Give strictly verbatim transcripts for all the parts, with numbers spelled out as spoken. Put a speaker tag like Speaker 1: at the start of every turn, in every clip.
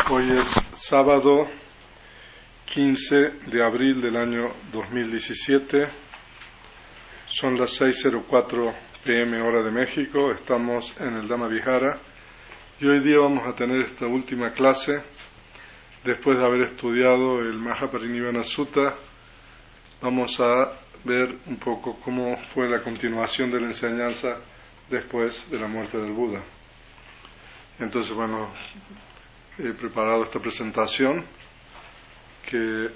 Speaker 1: Hoy es sábado quince de abril del año dos mil diecisiete. Son las seis cero cuatro pm hora de México. Estamos en el Dhamma Vihara y hoy día vamos a tener esta última clase después de haber estudiado el Mahaparinibbana Sutta. Vamos a ver un poco cómo fue la continuación de la enseñanza después de la muerte del Buda. Entonces, bueno, he preparado esta presentación que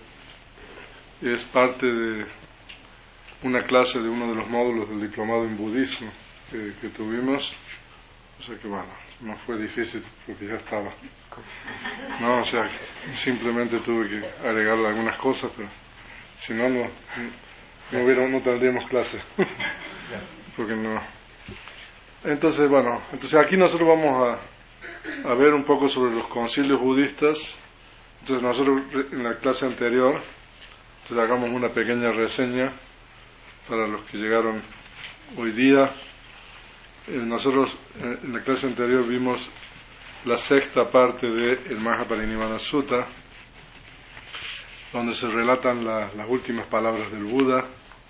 Speaker 1: es parte de una clase de uno de los módulos del diplomado en budismo que, que tuvimos. O sea que bueno, no fue difícil porque ya estaba. No, o sea, simplemente tuve que agregarle algunas cosas, pero si no, no, no, hubiera, no tendríamos clase. Porque no. Entonces, bueno, entonces aquí nosotros vamos a a ver un poco sobre los concilios budistas. Entonces nosotros en la clase anterior, entonces hagamos una pequeña reseña para los que llegaron hoy día. Eh, nosotros eh, en la clase anterior vimos la sexta parte del Mahaparinibbana Sutta, donde se relatan la, las últimas palabras del Buda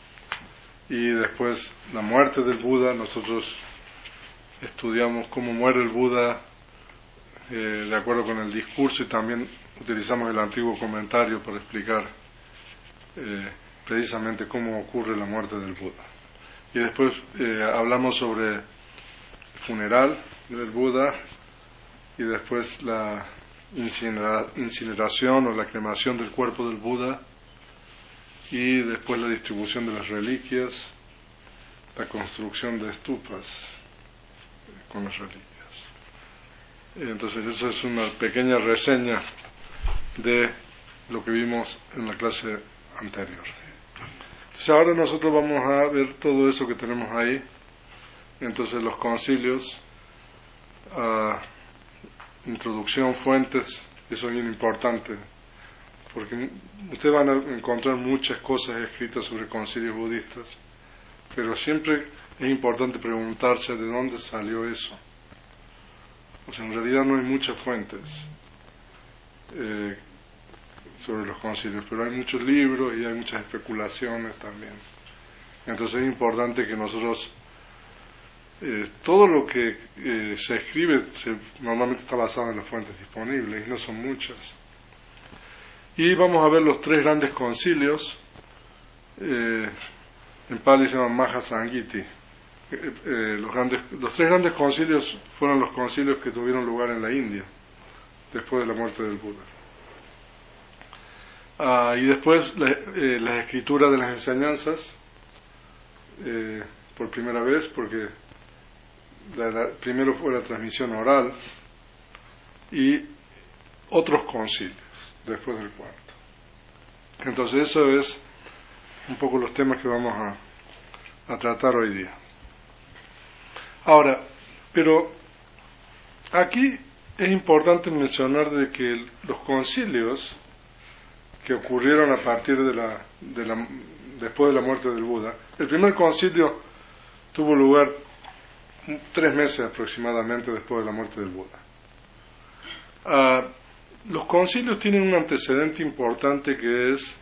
Speaker 1: y después la muerte del Buda. Nosotros estudiamos cómo muere el Buda Eh, de acuerdo con el discurso, y también utilizamos el antiguo comentario para explicar eh, precisamente cómo ocurre la muerte del Buda. Y después eh, hablamos sobre el funeral del Buda y después la incinera- incineración o la cremación del cuerpo del Buda y después la distribución de las reliquias, la construcción de estupas con las reliquias. Entonces eso es una pequeña reseña de lo que vimos en la clase anterior. Entonces ahora nosotros vamos a ver todo eso que tenemos ahí. Entonces los concilios, uh, introducción, fuentes, eso es bien importante, porque ustedes van a encontrar muchas cosas escritas sobre concilios budistas, pero siempre es importante preguntarse de dónde salió eso. O sea, en realidad no hay muchas fuentes eh, sobre los concilios, pero hay muchos libros y hay muchas especulaciones también. Entonces es importante que nosotros, eh, todo lo que eh, se escribe se, normalmente está basado en las fuentes disponibles, y no son muchas. Y vamos a ver los tres grandes concilios, eh, en Pali se llaman Maha Sanghiti. Eh, eh, los, grandes, los tres grandes concilios fueron los concilios que tuvieron lugar en la India después de la muerte del Buda. Ah, y después la, eh, las escrituras de las enseñanzas, eh, por primera vez, porque la, la, primero fue la transmisión oral, y otros concilios después del cuarto. Entonces eso es un poco los temas que vamos a, a tratar hoy día. Ahora, pero aquí es importante mencionar de que el, los concilios que ocurrieron a partir de la, de la después de la muerte del Buda, el primer concilio tuvo lugar tres meses aproximadamente después de la muerte del Buda. Uh, los concilios tienen un antecedente importante que es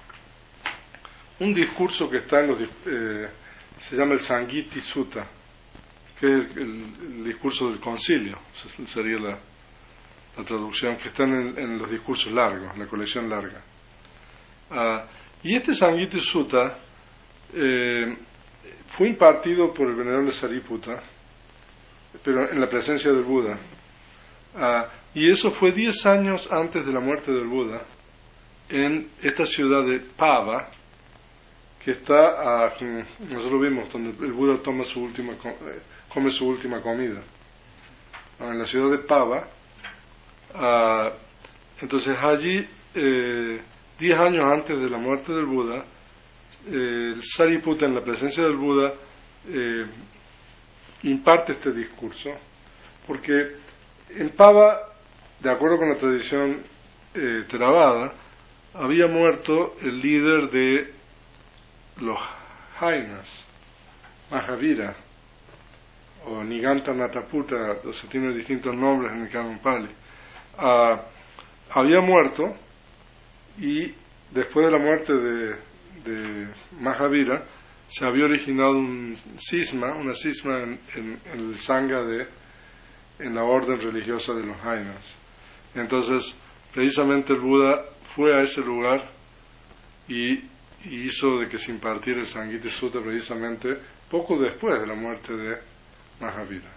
Speaker 1: un discurso que está en los eh, se llama el Sanghiti Sutta, que es el, el, el discurso del concilio, sería la, la traducción, que está en, en los discursos largos, la colección larga. Uh, y este Sanghiti Sutta eh, fue impartido por el venerable Sariputta, pero en la presencia del Buda. Uh, y eso fue diez años antes de la muerte del Buda, en esta ciudad de Pava, que está, a, nosotros vimos, donde el Buda toma su última come su última comida, en la ciudad de Pava. Uh, entonces allí, eh, diez años antes de la muerte del Buda, eh, el Sariputta, en la presencia del Buda, eh, imparte este discurso, porque en Pava, de acuerdo con la tradición eh, Theravada, había muerto el líder de los Jainas, Mahavira, o Niganta Nataputta, o sea, tiene distintos nombres en el canon Pali. Uh, había muerto y después de la muerte de, de Mahavira se había originado un cisma, una cisma en, en, en el Sangha de, en la orden religiosa de los Jainas. Entonces, precisamente el Buda fue a ese lugar y, y hizo de que se impartiera el Sangiti Sutta precisamente poco después de la muerte de Mahavira.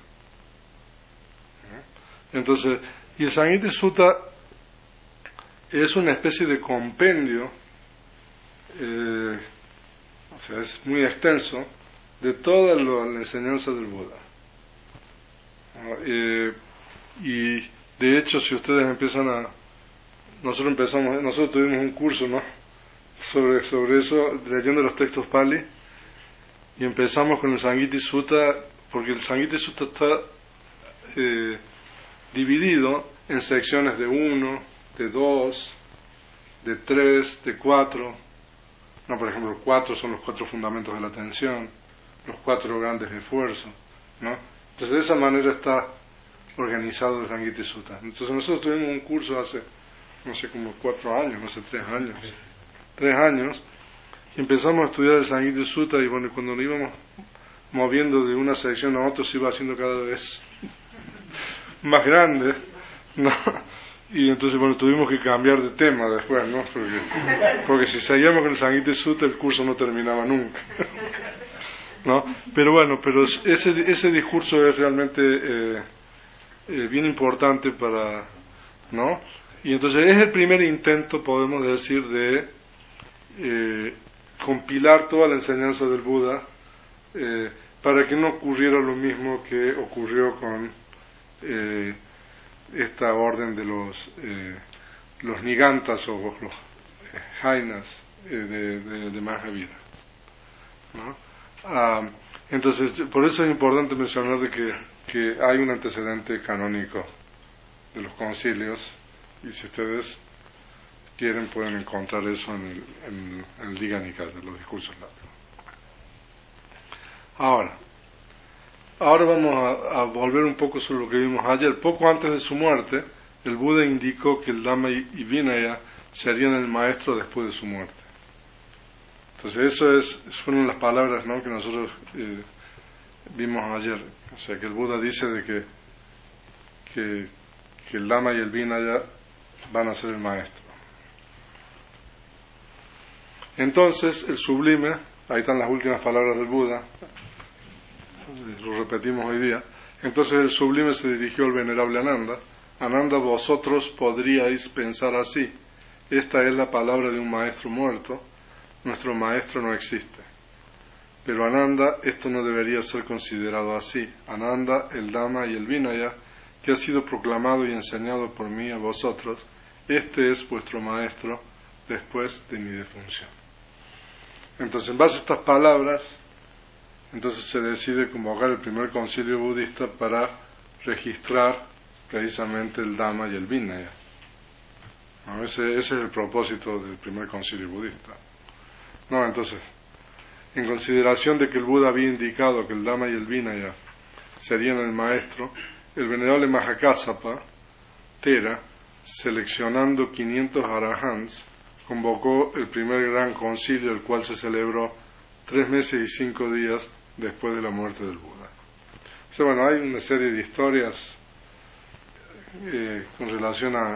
Speaker 1: Entonces, y el Sangiti Sutta es una especie de compendio, eh, o sea, es muy extenso, de toda lo, la enseñanza del Buda. Eh, y de hecho, si ustedes empiezan a, nosotros empezamos, nosotros tuvimos un curso, ¿no?, sobre sobre eso, leyendo los textos Pali, y empezamos con el Sangiti Sutta, porque el Sangiti Sutta está eh, dividido en secciones de uno, de dos, de tres, de cuatro. No, por ejemplo, cuatro son los cuatro fundamentos de la atención, los cuatro grandes esfuerzos, ¿no? Entonces, de esa manera está organizado el Sangiti Sutta. Entonces, nosotros tuvimos un curso hace, no sé, como cuatro años, no sé, tres años, tres años, y empezamos a estudiar el Sangiti Sutta, y bueno, cuando nos íbamos moviendo de una sección a otra, se iba haciendo cada vez más grande, ¿no? Y entonces, bueno, tuvimos que cambiar de tema después, ¿no? Porque, porque si seguíamos con el Sangiti Sutta, el curso no terminaba nunca, ¿no? Pero bueno, pero ese, ese discurso es realmente eh, eh, bien importante para, ¿no? Y entonces es el primer intento, podemos decir, de eh, compilar toda la enseñanza del Buda eh, para que no ocurriera lo mismo que ocurrió con eh, esta orden de los eh, los Nigantas o los eh, Jainas eh, de, de, de Mahavira, ¿no? Ah, entonces, por eso es importante mencionar de que, que hay un antecedente canónico de los concilios, y si ustedes quieren pueden encontrar eso en el, en, en el Digha Nikaya, de los discursos largos. Ahora, ahora vamos a, a volver un poco sobre lo que vimos ayer. Poco antes de su muerte, el Buda indicó que el Dhamma y Vinaya serían el maestro después de su muerte. Entonces, eso es, fueron las palabras, ¿no?, que nosotros eh, vimos ayer. O sea, que el Buda dice de que, que, que el Dhamma y el Vinaya van a ser el maestro. Entonces, el sublime, ahí están las últimas palabras del Buda, lo repetimos hoy día. Entonces el sublime se dirigió al venerable Ananda. Ananda, vosotros podríais pensar así: esta es la palabra de un maestro muerto, nuestro maestro no existe. Pero Ananda, esto no debería ser considerado así. Ananda, el Dhamma y el Vinaya, que ha sido proclamado y enseñado por mí a vosotros, este es vuestro maestro después de mi defunción. Entonces, en base a estas palabras, entonces se decide convocar el primer concilio budista para registrar precisamente el Dhamma y el Vinaya. ¿No? Ese, ese es el propósito del primer concilio budista. No, entonces, en consideración de que el Buda había indicado que el Dhamma y el Vinaya serían el maestro, el venerable Mahakassapa Thera, seleccionando quinientos arahants, convocó el primer gran concilio, el cual se celebró tres meses y cinco días después de la muerte del Buda. O sea, bueno, hay una serie de historias eh, con relación a,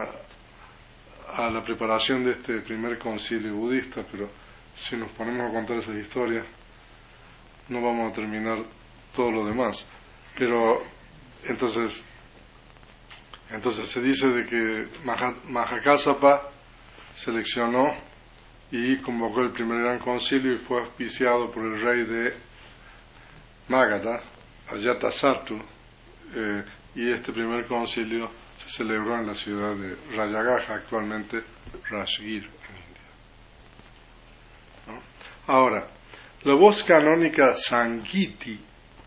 Speaker 1: a la preparación de este primer concilio budista, pero si nos ponemos a contar esas historias no vamos a terminar todo lo demás. Pero entonces entonces se dice de que Mahakassapa seleccionó y convocó el primer gran concilio y fue auspiciado por el rey de Magadha, Ajatasattu, eh, y este primer concilio se celebró en la ciudad de Rajagaha, actualmente Rajgir, en India. ¿No? Ahora, la voz canónica Sangiti,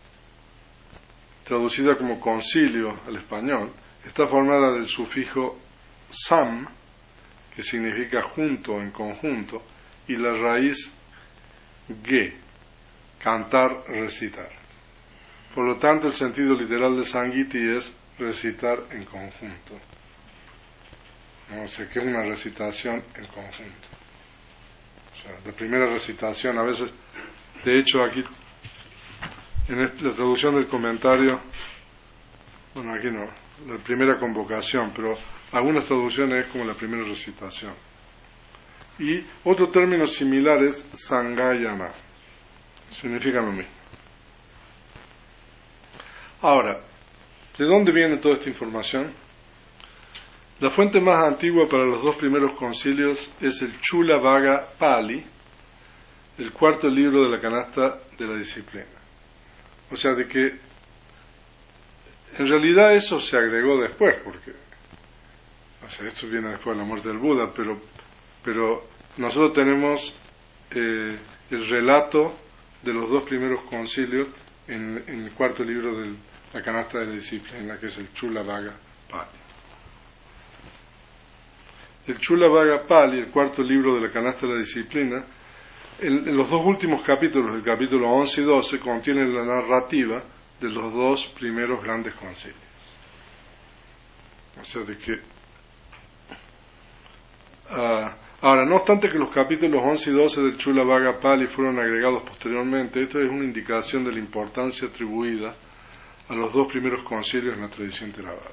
Speaker 1: traducida como concilio al español, está formada del sufijo sam, que significa junto, en conjunto, y la raíz ge, cantar, recitar. Por lo tanto, el sentido literal de Sangiti es recitar en conjunto. ¿no? O sea, que es una recitación en conjunto. O sea, la primera recitación, a veces, de hecho aquí, en esta, la traducción del comentario, bueno, aquí no, la primera convocación, pero algunas traducciones es como la primera recitación. Y otro término similar es Sangayana, significa lo mismo. Ahora, ¿de dónde viene toda esta información? La fuente más antigua para los dos primeros concilios es el Chula Vaga Pali, el cuarto libro de la canasta de la disciplina. O sea, de que en realidad eso se agregó después, porque o sea, esto viene después de la muerte del Buda, pero, pero nosotros tenemos eh, el relato de los dos primeros concilios en, en el cuarto libro de la canasta de la disciplina, que es el Chula Vaga Pali. El Chula Vaga Pali, el cuarto libro de la canasta de la disciplina, en, en los dos últimos capítulos, el capítulo once y doce, contienen la narrativa de los dos primeros grandes concilios. O sea, de que uh, ahora, no obstante que los capítulos once y doce del Chula Vaga Pali fueron agregados posteriormente, esto es una indicación de la importancia atribuida a los dos primeros concilios en la tradición Theravada.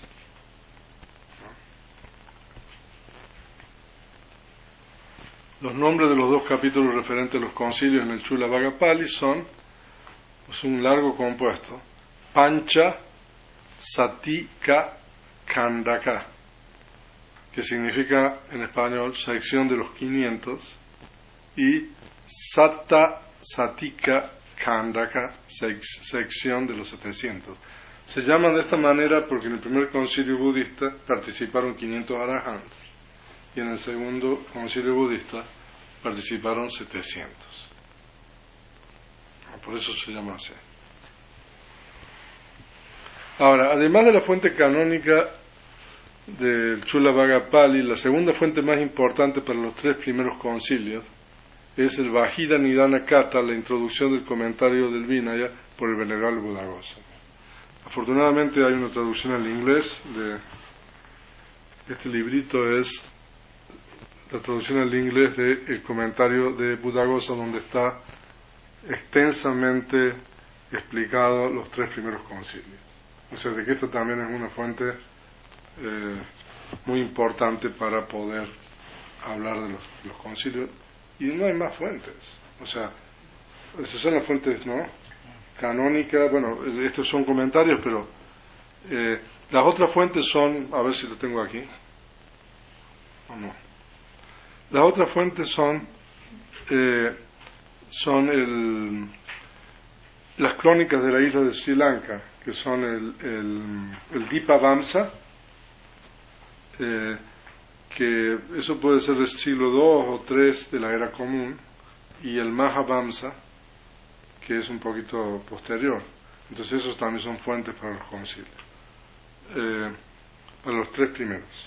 Speaker 1: Los nombres de los dos capítulos referentes a los concilios en el Chula Vaga Pali son, pues, un largo compuesto: Pancha Satika Khandaka, que significa en español sección de los quinientos, y Satta Satika Khandaka, sección de los setecientos. Se llaman de esta manera porque en el primer concilio budista participaron quinientos arahants y en el segundo concilio budista participaron setecientos. Por eso se llama así. Ahora, además de la fuente canónica del Chula Vaga Pali, la segunda fuente más importante para los tres primeros concilios es el Vajira Nidana Kata, la introducción del comentario del Vinaya por el venerable Buddhaghosa. Afortunadamente hay una traducción al inglés de este librito, es la traducción al inglés del comentario de Buddhaghosa, donde está extensamente explicado los tres primeros concilios. O sea, de que esta también es una fuente eh, muy importante para poder hablar de los, los concilios. Y no hay más fuentes. O sea, esas son las fuentes, ¿no?, canónicas. Bueno, estos son comentarios, pero eh, las otras fuentes son, a ver si lo tengo aquí o no. Las otras fuentes son eh, son el, las crónicas de la isla de Sri Lanka, que son el, el, el Dipavamsa, eh, que eso puede ser del siglo dos o tres de la era común, y el Mahavamsa, que es un poquito posterior. Entonces esos también son fuentes para los concilios, eh, para los tres primeros.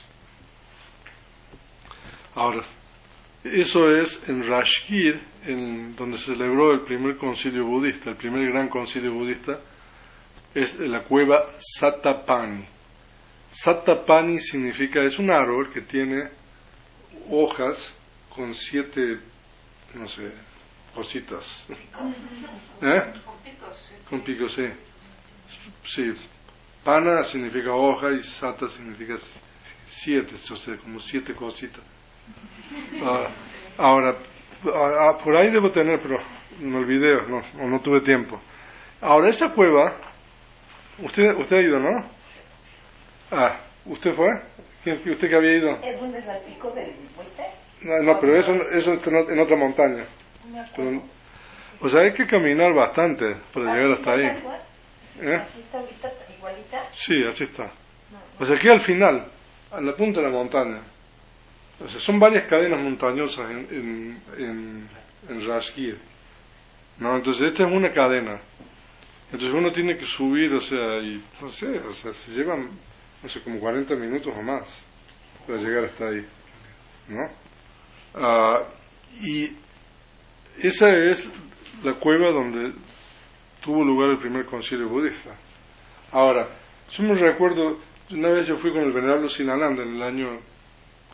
Speaker 1: Ahora, eso es en Rashgir, en donde se celebró el primer concilio budista, el primer gran concilio budista, es la cueva Satapani. Satapani significa, es un árbol que tiene hojas con siete, no sé, cositas. ¿Eh? Con picos, sí. Sí. Pana significa hoja y Sata significa siete, o sea, como siete cositas. Uh, ahora, uh, por ahí debo tener, pero me olvidé, no, o no tuve tiempo. Ahora, esa cueva, usted usted ha ido, ¿no? Ah, ¿usted fue? ¿Usted que había ido?
Speaker 2: ¿Es donde es el pico del Buite?
Speaker 1: No, no, pero eso, eso está en otra montaña. Pero, o sea, hay que caminar bastante para llegar hasta ahí. ¿Eh?
Speaker 2: ¿Así está ahorita igualita?
Speaker 1: Sí, así está. O sea, aquí al final, a la punta de la montaña. O sea, son varias cadenas montañosas en, en, en, en Rashgir, ¿no? Entonces esta es una cadena. Entonces uno tiene que subir, o sea, y no sé, o sea, se llevan, no sé, como cuarenta minutos o más para llegar hasta ahí, ¿no? Uh, y esa es la cueva donde tuvo lugar el primer concilio budista. Ahora, yo me recuerdo, una vez yo fui con el venerable Silananda en el año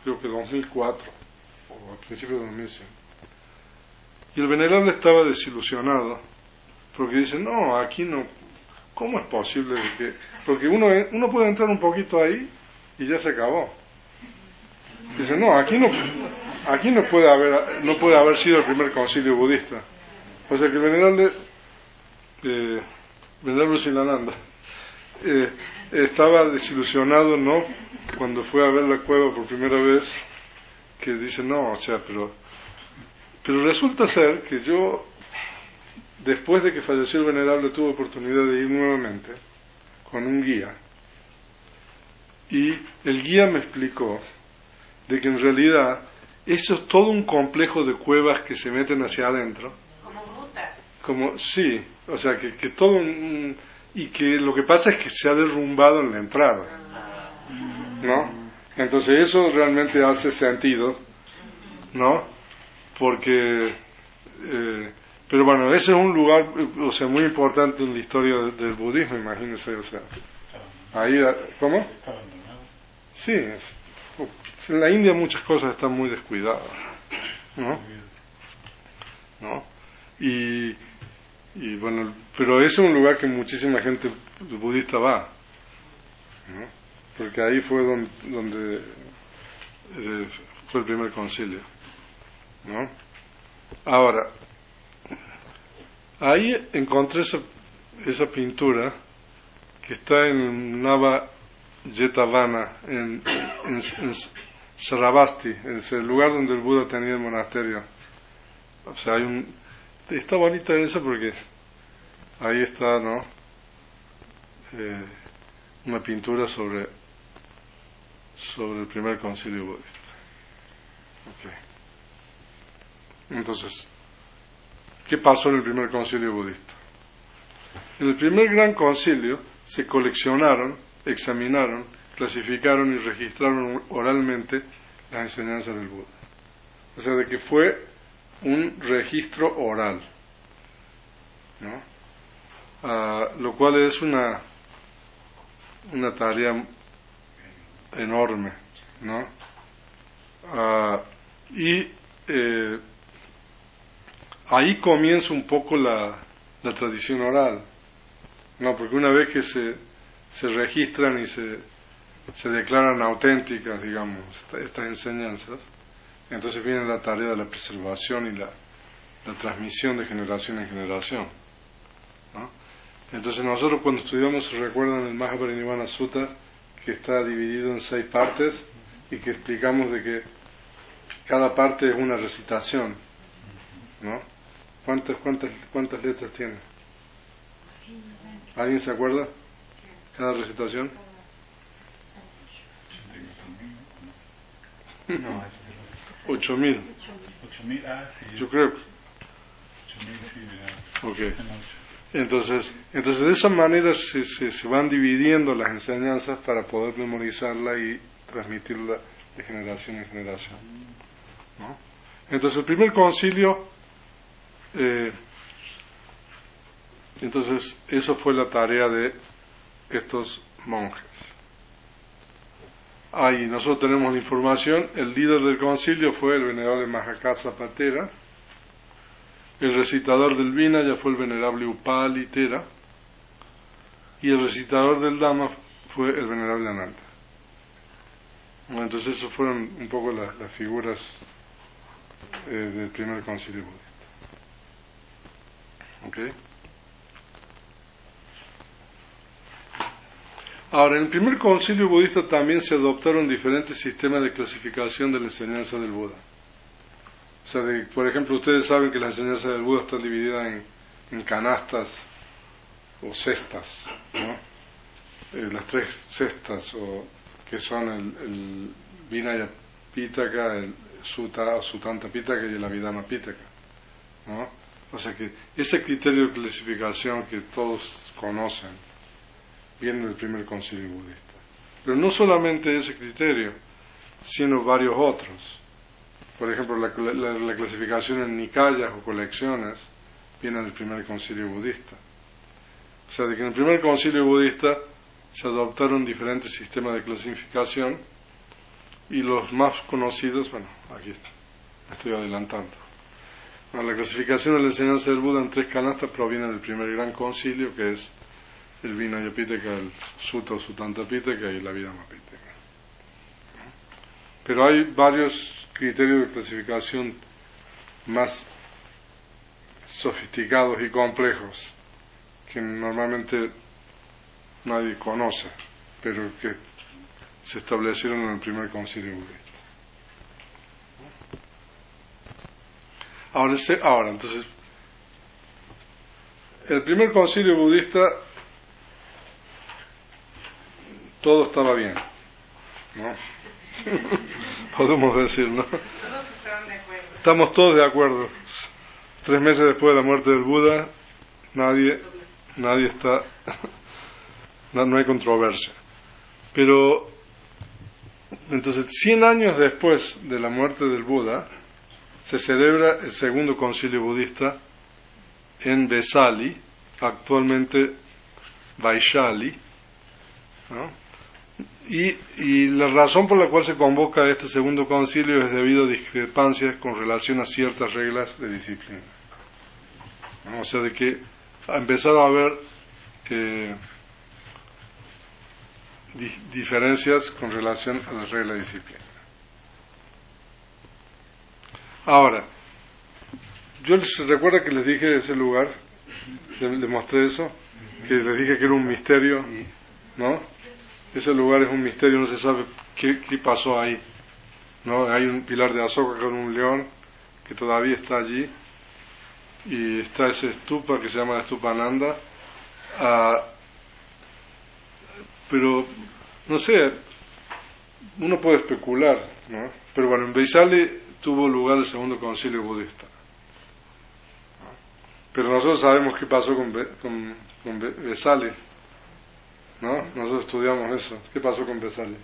Speaker 1: creo que dos mil cuatro, o a principios de dos mil cinco. Y el venerable estaba desilusionado, porque dice, no, aquí no, ¿cómo es posible que...? Porque uno, uno puede entrar un poquito ahí y ya se acabó. Dice, no, aquí no, aquí no puede haber, no puede haber sido el primer concilio budista. O sea que el venerable, eh, venerable Silananda, eh, estaba desilusionado, ¿no? Cuando fue a ver la cueva por primera vez, que dice, no, o sea, pero, pero resulta ser que yo, después de que falleció el venerable, tuve oportunidad de ir nuevamente con un guía, y el guía me explicó de que en realidad eso es todo un complejo de cuevas que se meten hacia adentro.
Speaker 2: Como grutas.
Speaker 1: Como, sí, o sea, que, que todo un... Y que lo que pasa es que se ha derrumbado en la entrada, ¿no? Entonces eso realmente hace sentido, ¿no? Porque... Eh, pero bueno, ese es un lugar, o sea, muy importante en la historia de, del budismo, imagínense, o sea... Ahí, ¿cómo? Sí, es, en la India muchas cosas están muy descuidadas, ¿no? ¿No? Y, y bueno, pero ese es un lugar que muchísima gente budista va, ¿no? Porque ahí fue donde, donde eh, fue el primer concilio, ¿no? Ahora, ahí encontré esa, esa pintura que está en Nava Jetavana, en, en, en Shravasti, es el lugar donde el Buda tenía el monasterio. O sea, hay un... Está bonita esa porque ahí está, ¿no? Eh, una pintura sobre sobre el primer concilio budista. Okay. Entonces, ¿qué pasó en el primer concilio budista? En el primer gran concilio se coleccionaron, examinaron, clasificaron y registraron oralmente las enseñanzas del Buda. O sea, de que fue un registro oral, ¿no? Ah, lo cual es una una tarea enorme, ¿no? Ah, y eh, ahí comienza un poco la, la tradición oral, ¿no? Porque una vez que se, se registran y se, se declaran auténticas, digamos, esta, estas enseñanzas, entonces viene la tarea de la preservación y la, la transmisión de generación en generación, ¿no? Entonces nosotros cuando estudiamos, se recuerdan el Mahaparinirvana Sutta, que está dividido en seis partes y que explicamos de que cada parte es una recitación, ¿no? ¿Cuántas, cuántas, cuántas letras tiene? ¿Alguien se acuerda? Cada recitación.
Speaker 3: No,
Speaker 1: Ocho mil.
Speaker 3: ocho mil, ah, sí.
Speaker 1: Yo creo.
Speaker 3: ocho mil, sí, mira.
Speaker 1: Ok. Entonces, entonces de esa manera se, se, se van dividiendo las enseñanzas para poder memorizarla y transmitirla de generación en generación, ¿no? Entonces el primer concilio, eh, entonces eso fue la tarea de estos monjes. Ahí nosotros tenemos la información. El líder del concilio fue el venerable Mahakasa Patera. El recitador del Vinaya fue el venerable Upali Tera, y el recitador del Dhamma fue el venerable Ananda. Entonces esas fueron un poco las, las figuras eh, del primer concilio budista. ¿Ok? Ahora, en el primer concilio budista también se adoptaron diferentes sistemas de clasificación de la enseñanza del Buda. O sea, de, por ejemplo, ustedes saben que la enseñanza del Buda está dividida en, en canastas o cestas, ¿no? Eh, las tres cestas, o, que son el, el Vinaya Pitaka, el Sutta o Sutanta Pitaka y el Abhidhamma Pitaka, ¿no? O sea que ese criterio de clasificación que todos conocen viene del primer concilio budista. Pero no solamente ese criterio, sino varios otros. Por ejemplo, la, la, la clasificación en nikayas o colecciones viene del primer concilio budista. O sea, de que en el primer concilio budista se adoptaron diferentes sistemas de clasificación y los más conocidos, bueno, aquí está, me estoy adelantando. Bueno, la clasificación de la enseñanza del Buda en tres canastas proviene del primer gran concilio, que es el Vinaya Pitaka, el Sutta o Suttanta Pitaka y la Vidama Pitaka. Pero hay varios criterios de clasificación más sofisticados y complejos que normalmente nadie conoce, pero que se establecieron en el primer concilio budista. Ahora, ahora, entonces, el primer concilio budista, todo estaba bien, ¿no? Podemos decir, ¿no?
Speaker 4: Todos estaban de acuerdo.
Speaker 1: Estamos todos de acuerdo. Tres meses después de la muerte del Buda, nadie, nadie está, no, no hay controversia. Pero, entonces, cien años después de la muerte del Buda, se celebra el segundo concilio budista en Vesali, actualmente Vaishali, ¿no? Y, y la razón por la cual se convoca este segundo concilio es debido a discrepancias con relación a ciertas reglas de disciplina, ¿no? O sea, de que ha empezado a haber eh, di, diferencias con relación a las reglas de disciplina. Ahora, yo les recuerdo que les dije de ese lugar, les mostré eso, que les dije que era un misterio, ¿no? Ese lugar es un misterio, no se sabe qué, qué pasó ahí, ¿no? Hay un pilar de Asoka con un león que todavía está allí, y está ese stupa que se llama Stupa Nanda, uh, pero no sé, uno puede especular, ¿no? Pero bueno, en Vaishali tuvo lugar el segundo concilio budista, pero nosotros sabemos qué pasó con, con, con Vesali, ¿no? Nosotros estudiamos eso. ¿Qué pasó con Vesali?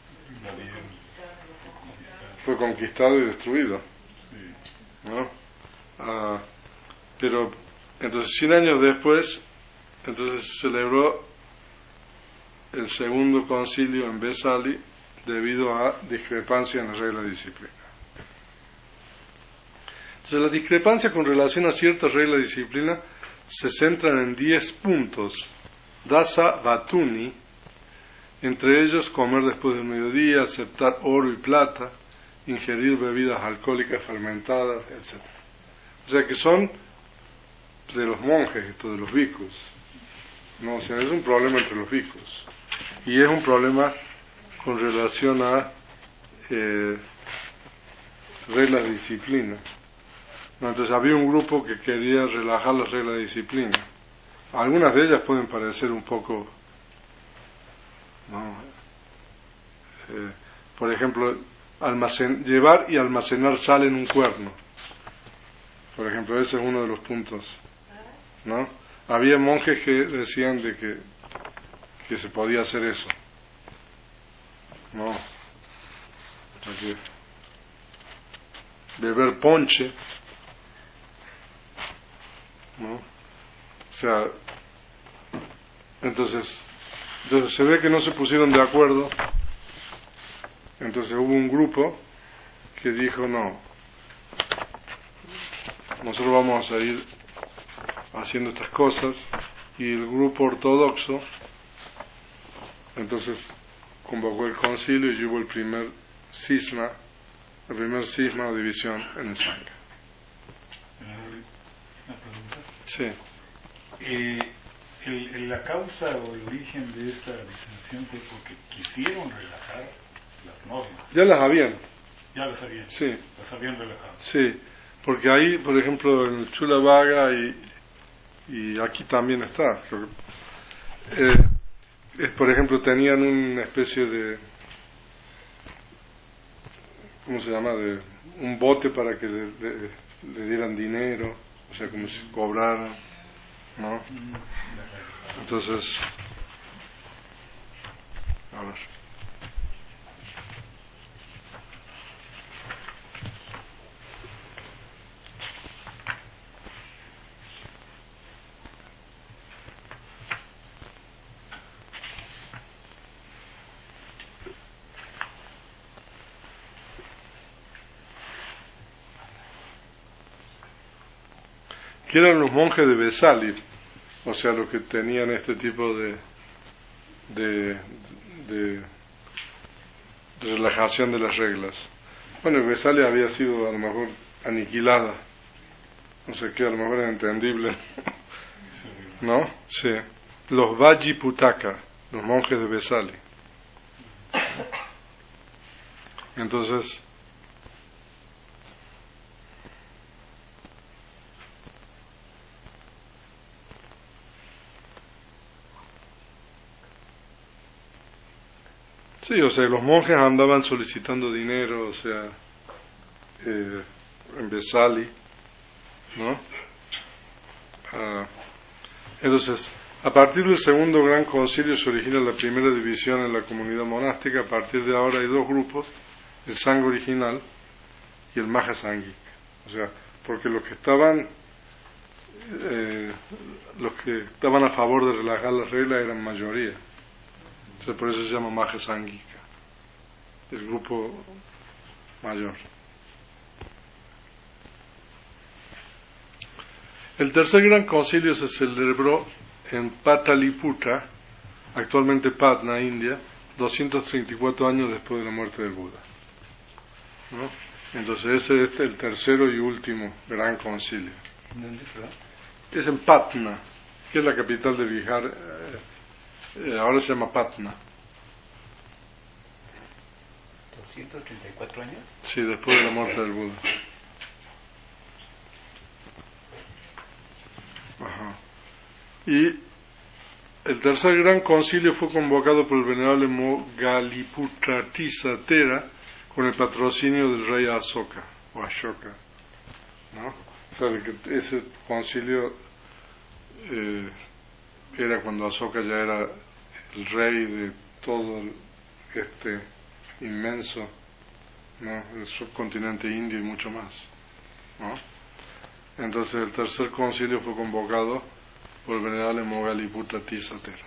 Speaker 1: Fue conquistado y destruido, ¿no? Ah, pero entonces cien años después, entonces se celebró el segundo concilio en Vesali debido a discrepancia en las reglas de disciplina. Entonces la discrepancia con relación a ciertas reglas de disciplina se centran en diez puntos. Dasa Vatuni, entre ellos comer después del mediodía, aceptar oro y plata, ingerir bebidas alcohólicas fermentadas, etcétera. O sea que son de los monjes, esto de los bhikkhus, ¿no? O sea, es un problema entre los bhikkhus y es un problema con relación a eh, reglas de disciplina, ¿no? Entonces había un grupo que quería relajar las reglas de disciplina. Algunas de ellas pueden parecer un poco, ¿no? Eh, por ejemplo, almacen, llevar y almacenar sal en un cuerno. Por ejemplo, ese es uno de los puntos, ¿no? Había monjes que decían de que, que se podía hacer eso, ¿no? O sea que beber ponche, ¿no? O sea, entonces, entonces se ve que no se pusieron de acuerdo. Entonces hubo un grupo que dijo no, nosotros vamos a ir haciendo estas cosas, y el grupo ortodoxo entonces convocó el concilio y hubo el primer cisma, el primer cisma o división en el Sangha.
Speaker 3: Una pregunta.
Speaker 1: Sí.
Speaker 3: Eh, el, el, la causa o el origen de esta disensión fue porque quisieron relajar las normas.
Speaker 1: Ya las habían.
Speaker 3: Ya las habían.
Speaker 1: Sí.
Speaker 3: Las habían relajado.
Speaker 1: Sí, porque ahí, por ejemplo, en el Chula Vaga y, y aquí también está. Creo que, eh, es, por ejemplo, tenían una especie de, ¿cómo se llama? De un bote para que le, le, le dieran dinero, o sea, como si cobraran, ¿no? Entonces, a ver. que eran los monjes de Vesali, o sea, los que tenían este tipo de de, de, de relajación de las reglas. Bueno, Vesali había sido a lo mejor aniquilada, no sé qué, a lo mejor es entendible, ¿no? Sí. Los Vajiputaka, los monjes de Vesali. Entonces, sí, o sea, los monjes andaban solicitando dinero, o sea, eh, en Vesali, ¿no? Ah, entonces, a partir del segundo gran concilio se origina la primera división en la comunidad monástica. A partir de ahora hay dos grupos, el Sangha original y el Mahasangika. O sea, porque los que estaban eh, los que estaban a favor de relajar las reglas eran mayoría. Entonces por eso se llama Mahasangika, el grupo mayor. El tercer gran concilio se celebró en Pataliputra, actualmente Patna, India, doscientos treinta y cuatro años después de la muerte del Buda, ¿no? Entonces ese es el tercero y último gran concilio.
Speaker 3: ¿Dónde fue?
Speaker 1: Es en Patna, que es la capital de Bihar, eh, eh, ahora se llama Patna.
Speaker 4: ¿doscientos treinta y cuatro años?
Speaker 1: Sí, después de la muerte del Buda. Ajá. Y el tercer gran concilio fue convocado por el venerable Mogaliputra Tisatera con el patrocinio del rey Asoka o Ashoka, ¿no? O sea, de que ese concilio eh, era cuando Asoka ya era el rey de todo este inmenso, ¿no?, el subcontinente indio y mucho más, ¿no? Entonces el tercer concilio fue convocado por el venerable Mogaliputra Tisatera.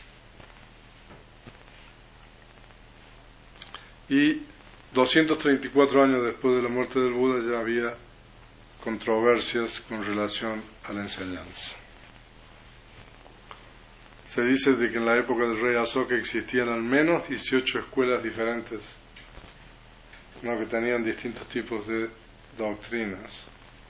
Speaker 1: Y doscientos treinta y cuatro años después de la muerte del Buda ya había controversias con relación a la enseñanza. Se dice de que en la época del rey Asoka existían al menos dieciocho escuelas diferentes, ¿no?, que tenían distintos tipos de doctrinas.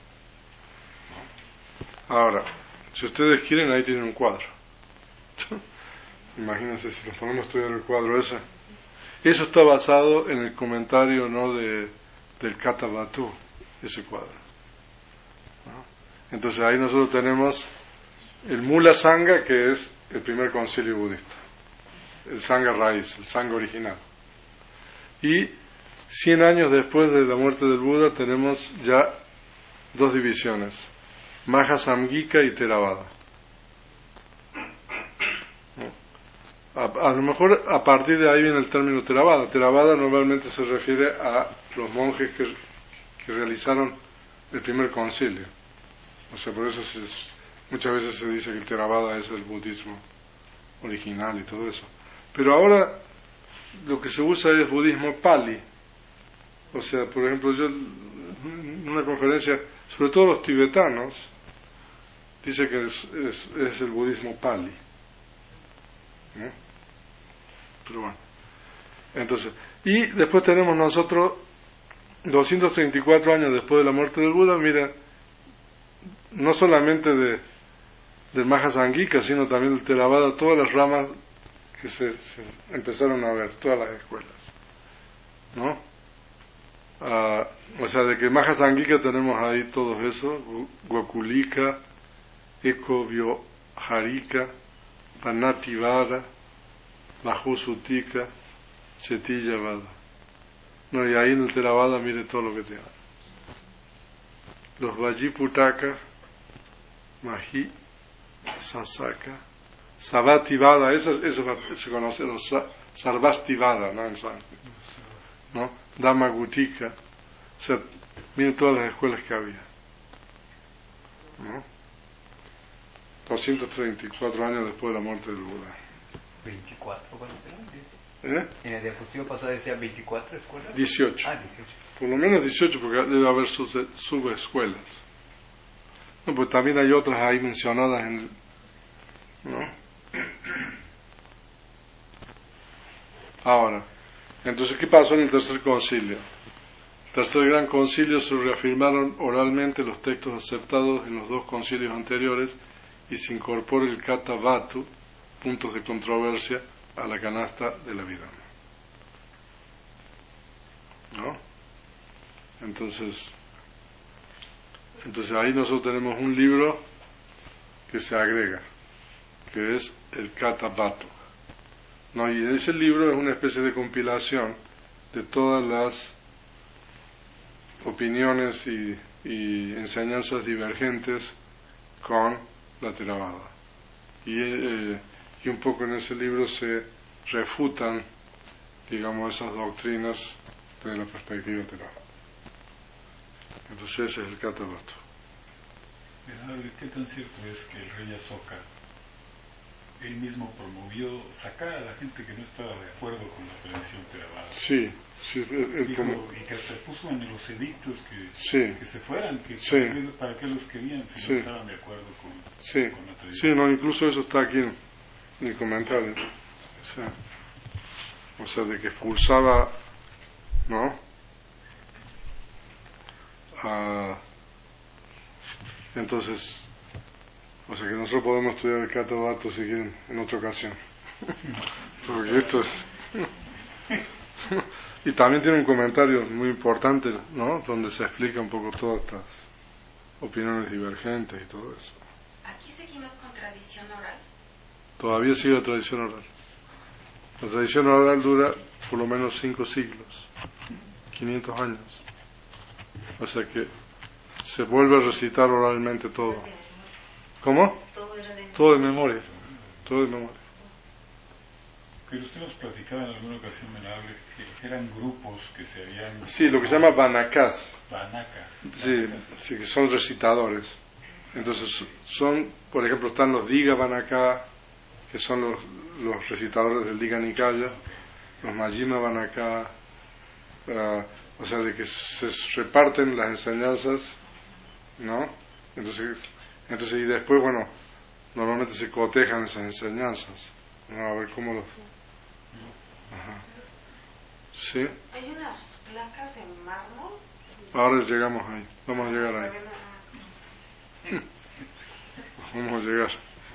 Speaker 1: Ahora, si ustedes quieren, ahí tienen un cuadro. Imagínense si nos ponemos a estudiar el cuadro ese. Eso está basado en el comentario, ¿no?, de, del Katavatu, ese cuadro, ¿no? Entonces ahí nosotros tenemos el Mula Sangha, que es el primer concilio budista, el Sangha raíz, el Sangha original. Y cien años después de la muerte del Buda tenemos ya dos divisiones, Mahasamgika y Theravada. A, a lo mejor a partir de ahí viene el término Theravada. Theravada normalmente se refiere a los monjes que, que realizaron el primer concilio. O sea, por eso se, muchas veces se dice que el Theravada es el budismo original y todo eso. Pero ahora lo que se usa es budismo Pali. O sea, por ejemplo, yo en una conferencia, sobre todo los tibetanos, dice que es, es, es el budismo Pali, ¿no? Pero bueno, entonces, y después tenemos nosotros doscientos treinta y cuatro años después de la muerte del Buda, mira, no solamente de del Mahasangika, sino también del Theravada, todas las ramas que se, se empezaron a ver, todas las escuelas, ¿no? Uh, o sea, de que Mahasangika tenemos ahí todos esos, Gokulika, Ekobhyoharika, Panativada, Bajusutika, Chetiyavada. No, y ahí en el Theravada mire todo lo que te da. Los Vajiputaka, Mahi, Sasaka, Sabativada, eso, eso se conoce, los Sarvastivada, ¿no? En sánscrito, ¿no? Dhammagutika, o sea, miren todas las escuelas que había, ¿no? doscientos treinta y cuatro años después de la muerte del Buda.
Speaker 4: veinticuatro, ¿cuál era?
Speaker 1: ¿Eh?
Speaker 4: En el diapositiva pasado decía veinticuatro escuelas.
Speaker 1: dieciocho.
Speaker 4: Ah, dieciocho.
Speaker 1: Por lo menos dieciocho, porque debe haber subescuelas. No, pues también hay otras ahí mencionadas en el, ¿no? Ahora, entonces, ¿qué pasó en el tercer concilio? El tercer gran concilio se reafirmaron oralmente los textos aceptados en los dos concilios anteriores y se incorpora el Kata Vatu, puntos de controversia, a la canasta de la vida, ¿no? Entonces, entonces ahí nosotros tenemos un libro que se agrega, que es el Kata Vatu, ¿no? Y ese libro es una especie de compilación de todas las opiniones y, y enseñanzas divergentes con la Theravada. Y, eh, y un poco en ese libro se refutan, digamos, esas doctrinas desde la perspectiva Theravada. Entonces ese es el Kata Vatu.
Speaker 3: ¿Qué tan cierto es que el rey Asoka él mismo promovió sacar a la gente que no estaba de acuerdo con la tradición Theravada?
Speaker 1: Sí, sí, el,
Speaker 3: Dijo,
Speaker 1: como,
Speaker 3: y que hasta puso en los edictos que,
Speaker 1: sí,
Speaker 3: que se fueran, que
Speaker 1: sí,
Speaker 3: para, qué, para qué los querían si
Speaker 1: sí,
Speaker 3: no estaban de acuerdo con,
Speaker 1: sí,
Speaker 3: con la tradición.
Speaker 1: sí, no, incluso eso está aquí en, en el comentario. O sea, o sea, de que expulsaba, ¿no? Ah, entonces, o sea que nosotros podemos estudiar el Kata Vatu si quieren en otra ocasión. Porque esto es... Y también tiene un comentario muy importante, ¿no? Donde se explica un poco todas estas opiniones divergentes y todo eso.
Speaker 2: ¿Aquí seguimos con tradición oral?
Speaker 1: Todavía sigue la tradición oral. La tradición oral dura por lo menos cinco siglos, quinientos años. O sea que se vuelve a recitar oralmente todo. ¿Cómo?
Speaker 2: Todo era de
Speaker 1: Todo de memoria. Todo de memoria.
Speaker 3: Pero usted nos platicaba en alguna ocasión, Menable, que eran grupos que se habían...
Speaker 1: Sí, lo que se llama Vanakas.
Speaker 3: Vanaka.
Speaker 1: Sí, sí, que son recitadores. Entonces son, por ejemplo, están los Diga Vanaka, que son los, los recitadores del Diga Nikaya, los Majjhima Vanaka, uh, o sea, de que se reparten las enseñanzas, ¿no? Entonces, entonces y después, bueno, normalmente se cotejan esas enseñanzas, ¿no? A ver cómo los... Ajá. ¿Sí?
Speaker 2: Hay unas placas en mármol.
Speaker 1: Ahora llegamos ahí, vamos a llegar ahí. Vamos a llegar.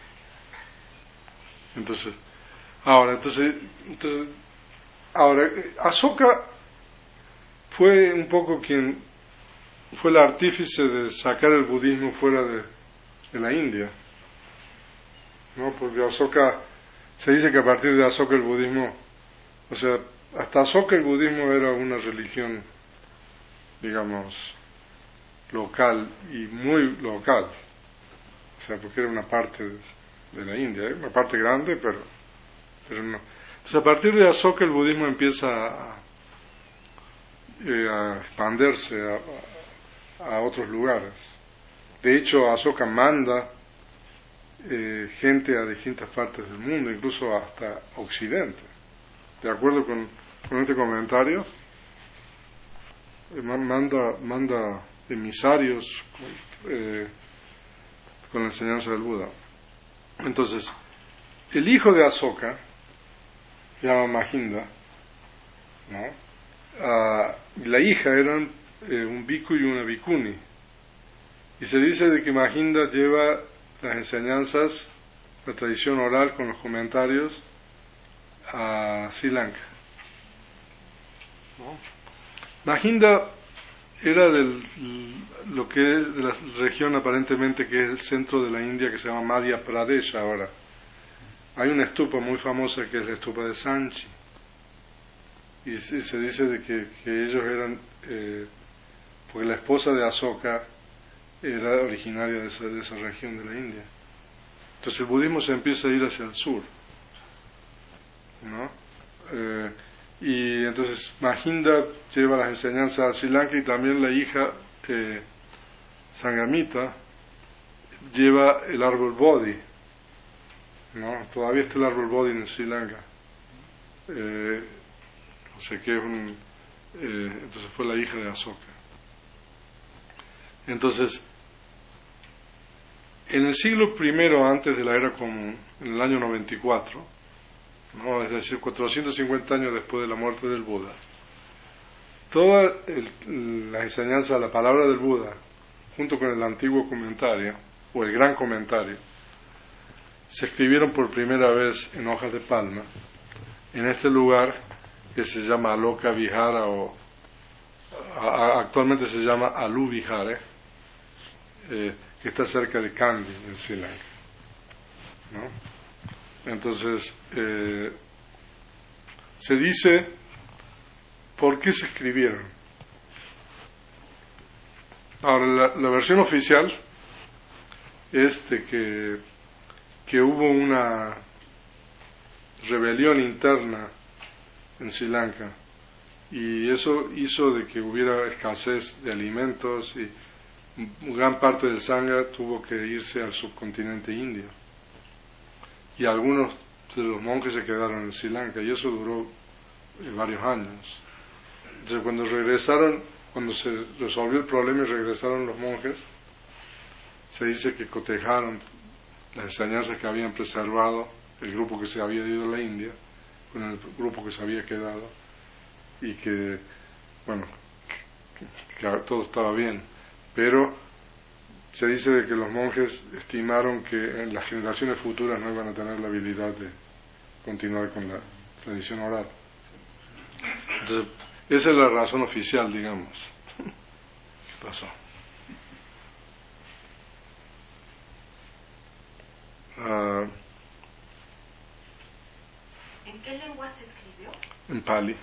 Speaker 1: Entonces, ahora, entonces, entonces, ahora, Asoka fue un poco quien fue el artífice de sacar el budismo fuera de, de la India, ¿no? Porque Asoka, se dice que a partir de Asoka el budismo, o sea, hasta Asoka el budismo era una religión, digamos, local y muy local, o sea, porque era una parte de, de la India, ¿eh? Una parte grande, pero, pero no. Entonces, a partir de Asoka el budismo empieza a, eh, a expandirse a, a, a otros lugares. De hecho, Asoka manda eh, gente a distintas partes del mundo, incluso hasta Occidente. De acuerdo con, con este comentario, eh, manda, manda emisarios con, eh, con la enseñanza del Buda. Entonces, el hijo de Asoka, se llama Mahinda, ¿no? Uh, y la hija eran eh, un bhikkhu y una bhikkhuni. Y se dice de que Mahinda lleva las enseñanzas, la tradición oral con los comentarios a Sri Lanka, ¿no? Mahinda era del lo que es de la región aparentemente que es el centro de la India, que se llama Madhya Pradesh ahora. Hay una estupa muy famosa que es la estupa de Sanchi, y se, se dice de que, que ellos eran eh, porque la esposa de Asoka era originaria de esa, de esa región de la India. Entonces el budismo se empieza a ir hacia el sur, ¿no? Eh, y entonces Mahinda lleva las enseñanzas a Sri Lanka, y también la hija eh, Sangamita lleva el árbol Bodhi, ¿no? Todavía está el árbol Bodhi en Sri Lanka. Eh, no sé qué es un... Eh, entonces fue la hija de Asoka. Entonces, en el siglo primero antes de la era común, en el año noventa y cuatro, ¿no? Es decir, cuatrocientos cincuenta años después de la muerte del Buda, toda el, la enseñanza de la palabra del Buda, junto con el antiguo comentario, o el gran comentario, se escribieron por primera vez en hojas de palma, en este lugar que se llama Aloka Vihara, o a, a, actualmente se llama Alu Vihara, eh, que está cerca de Kandy, en Sri Lanka, ¿no? Entonces, eh, se dice, ¿por qué se escribieron? Ahora, la, la versión oficial es de que, que hubo una rebelión interna en Sri Lanka, y eso hizo de que hubiera escasez de alimentos, y gran parte del Sangha tuvo que irse al subcontinente indio, y algunos de los monjes se quedaron en Sri Lanka, y eso duró eh, varios años. Entonces, cuando regresaron, cuando se resolvió el problema y regresaron los monjes, se dice que cotejaron las enseñanzas que habían preservado el grupo que se había ido a la India con el grupo que se había quedado, y que, bueno, que, que todo estaba bien, pero se dice de que los monjes estimaron que en las generaciones futuras no iban a tener la habilidad de continuar con la tradición oral. Entonces, esa es la razón oficial, digamos. ¿Qué pasó? Uh,
Speaker 2: ¿En qué lengua se escribió?
Speaker 1: En Pali.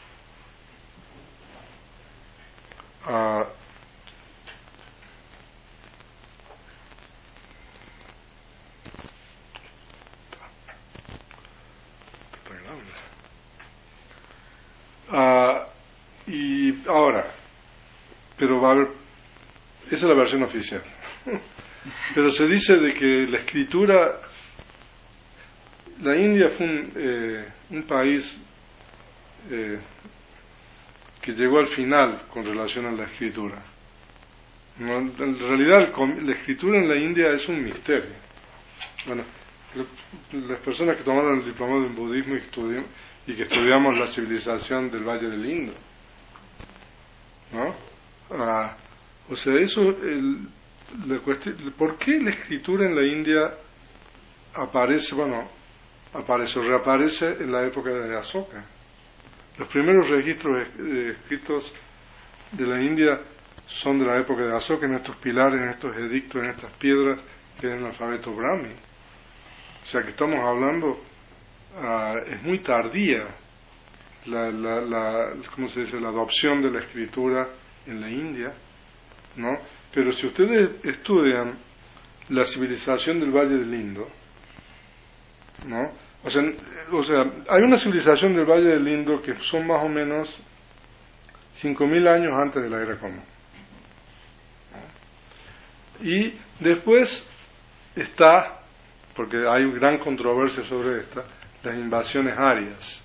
Speaker 1: Uh, Uh, y ahora, pero va a haber, esa es la versión oficial, pero se dice de que la escritura, la India fue un, eh, un país eh, que llegó al final con relación a la escritura. No, en realidad la escritura en la India es un misterio. Bueno, las personas que tomaron el diplomado en budismo y estudian y que estudiamos la civilización del Valle del Indo, ¿no? Ah, o sea, eso, el, la cuestión, ¿por qué la escritura en la India aparece, bueno, aparece o reaparece en la época de Asoka? Los primeros registros eh, escritos de la India son de la época de Asoka, en estos pilares, en estos edictos, en estas piedras, que es el alfabeto Brahmi. O sea, que estamos hablando, Uh, es muy tardía la, la, la, ¿cómo se dice? La adopción de la escritura en la India, ¿no? Pero si ustedes estudian la civilización del Valle del Indo, ¿no? O sea, o sea, hay una civilización del Valle del Indo que son más o menos cinco mil años antes de la era común, ¿no? Y después está, porque hay gran controversia sobre esta, las invasiones arias,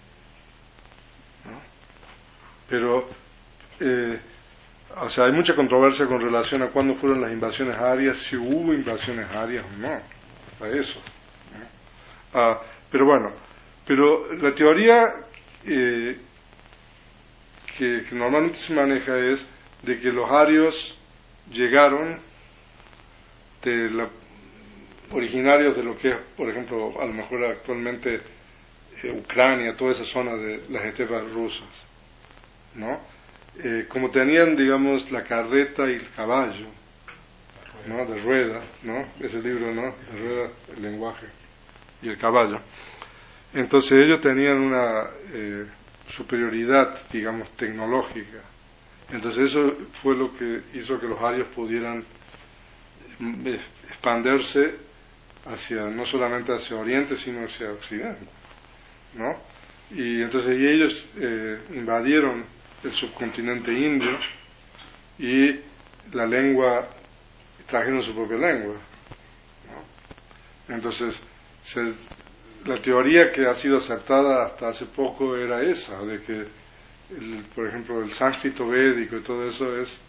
Speaker 1: ¿no? Pero eh, o sea, hay mucha controversia con relación a cuándo fueron las invasiones arias, si hubo invasiones arias o no, a eso, ¿no? Ah, pero bueno, pero la teoría eh, que, que normalmente se maneja es de que los arios llegaron de la originarios de lo que es, por ejemplo, a lo mejor actualmente eh, Ucrania, toda esa zona de las estepas rusas, ¿no? Eh, como tenían, digamos, la carreta y el caballo, ¿no? De rueda, ¿no? Ese libro, ¿no? De rueda, el lenguaje y el caballo. Entonces ellos tenían una eh, superioridad, digamos, tecnológica. Entonces eso fue lo que hizo que los arios pudieran eh, expandirse hacia, no solamente hacia Oriente, sino hacia Occidente, ¿no? Y entonces y ellos eh, invadieron el subcontinente indio y la lengua, trajeron su propia lengua, ¿no? Entonces se, la teoría que ha sido aceptada hasta hace poco era esa, de que el, por ejemplo el sánscrito védico y todo eso es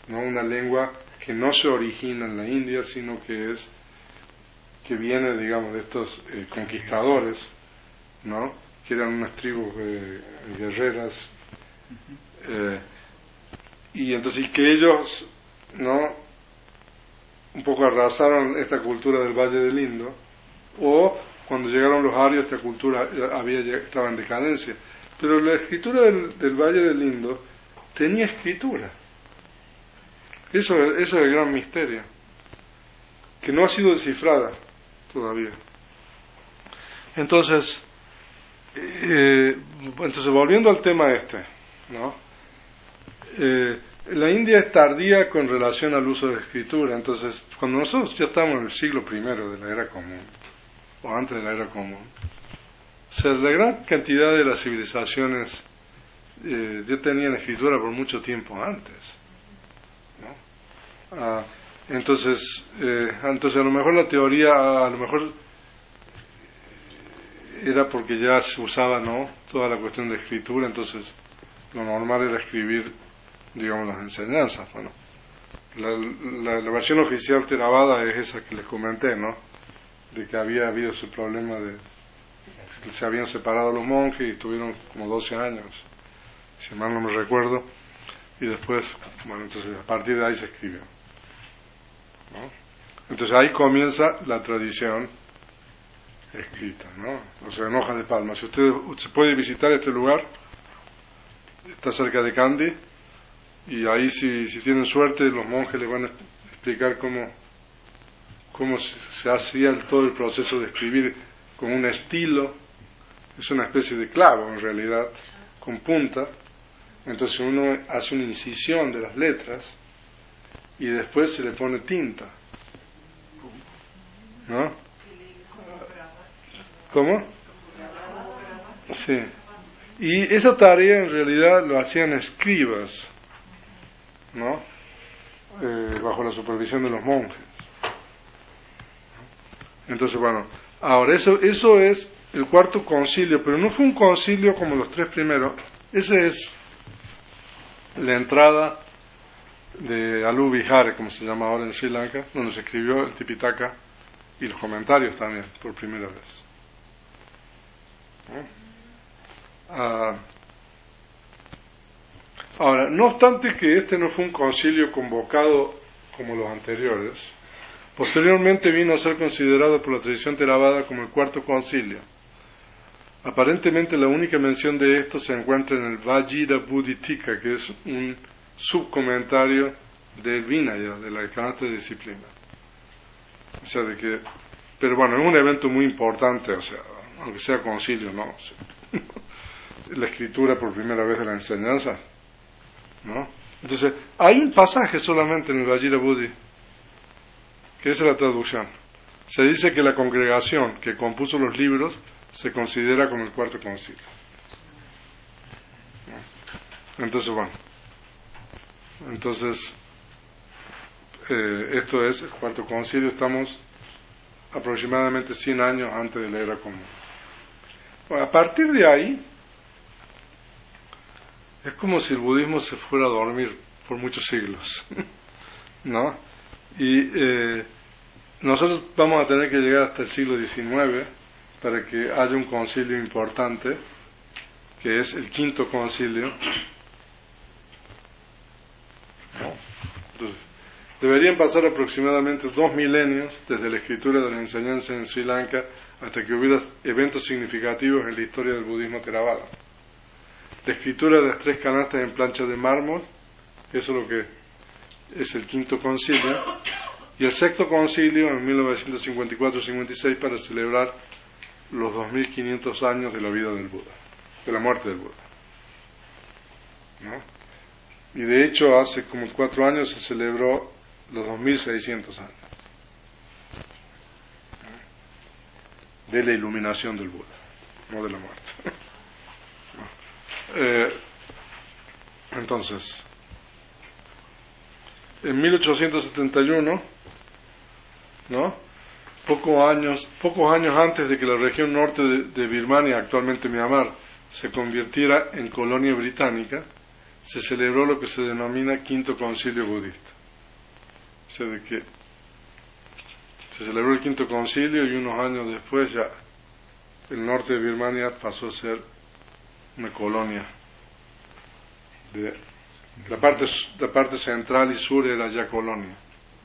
Speaker 1: ¿no? Una lengua que no se origina en la India, sino que es que viene, digamos, de estos eh, conquistadores, ¿no? Que eran unas tribus eh, guerreras, eh, y entonces y que ellos, ¿no? Un poco arrasaron esta cultura del Valle del Indo, o cuando llegaron los arios esta cultura había estaba en decadencia, pero la escritura del, del Valle del Indo tenía escritura. Eso, eso es el gran misterio, que no ha sido descifrada todavía. Entonces, eh, entonces volviendo al tema este, ¿no? Eh, la India es tardía con relación al uso de la escritura. Entonces, cuando nosotros ya estamos en el siglo primero de la era común, o antes de la era común, o sea, la gran cantidad de las civilizaciones eh, ya tenían escritura por mucho tiempo antes, ¿no? Ah, entonces, eh, entonces a lo mejor la teoría, a lo mejor era porque ya se usaba, ¿no?, toda la cuestión de escritura, entonces lo normal era escribir, digamos, las enseñanzas. Bueno, la, la, la versión oficial Theravada es esa que les comenté, ¿no?, de que había habido ese problema de que se habían separado los monjes y estuvieron como doce años, si mal no me recuerdo, y después, bueno, entonces a partir de ahí se escribió, ¿no? Entonces ahí comienza la tradición escrita, ¿no? O sea, en hojas de palma. Si usted se puede visitar este lugar, está cerca de Kandy, y ahí si, si tienen suerte los monjes les van a explicar cómo cómo se, se hacía el, todo el proceso de escribir con un estilo. Es una especie de clavo en realidad, con punta. Entonces uno hace una incisión de las letras y después se le pone tinta, ¿no? ¿Cómo? Sí. Y esa tarea en realidad lo hacían escribas, ¿no? Eh, bajo la supervisión de los monjes. Entonces, bueno, ahora eso eso es el cuarto concilio, pero no fue un concilio como los tres primeros. Ese es la entrada de Alubihare, como se llama ahora en Sri Lanka, donde se escribió el Tipitaka y los comentarios también por primera vez. Ah, ahora, no obstante que este no fue un concilio convocado como los anteriores, posteriormente vino a ser considerado por la tradición Theravada como el cuarto concilio. Aparentemente la única mención de esto se encuentra en el Vajrabuddhitika, que es un subcomentario del Vinaya, de la canasta de disciplina. O sea, de que, pero bueno, es un evento muy importante, o sea, aunque sea concilio, ¿no? O sea, la escritura por primera vez de la enseñanza, ¿no? Entonces, hay un pasaje solamente en el Vajrabuddhi, que es la traducción. Se dice que la congregación que compuso los libros se considera como el cuarto concilio. Entonces, bueno, entonces eh, esto es el cuarto concilio. Estamos aproximadamente cien años antes de la era común. Bueno, a partir de ahí es como si el budismo se fuera a dormir por muchos siglos, ¿no? Y eh, nosotros vamos a tener que llegar hasta el siglo diecinueve para que haya un concilio importante, que es el quinto concilio. Entonces, deberían pasar aproximadamente dos milenios desde la escritura de la enseñanza en Sri Lanka hasta que hubiera eventos significativos en la historia del budismo Theravada. La escritura de las tres canastas en planchas de mármol, eso es lo que es el quinto concilio, y el sexto concilio en mil novecientos cincuenta y cuatro cincuenta y seis para celebrar los dos mil quinientos años de la vida del Buda, de la muerte del Buda, ¿no? Y de hecho hace como cuatro años se celebró los dos mil seiscientos años de la iluminación del Buda, no de la muerte. eh, entonces en mil ochocientos setenta y uno, ¿no? Pocos años, pocos años antes de que la región norte de, de Birmania, actualmente Myanmar, se convirtiera en colonia británica, se celebró lo que se denomina Quinto Concilio Budista. O sea, de que se celebró el Quinto Concilio y unos años después ya el norte de Birmania pasó a ser una colonia. De, la, parte, la parte central y sur era ya colonia.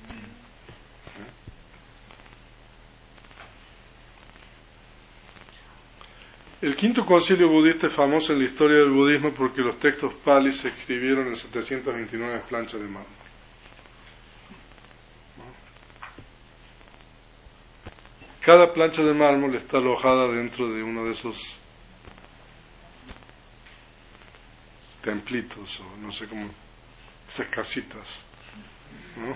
Speaker 1: El Quinto Concilio Budista es famoso en la historia del budismo porque los textos Pali se escribieron en setecientas veintinueve planchas de mármol. Cada plancha de mármol está alojada dentro de uno de esos templitos, o no sé cómo, esas casitas, ¿no?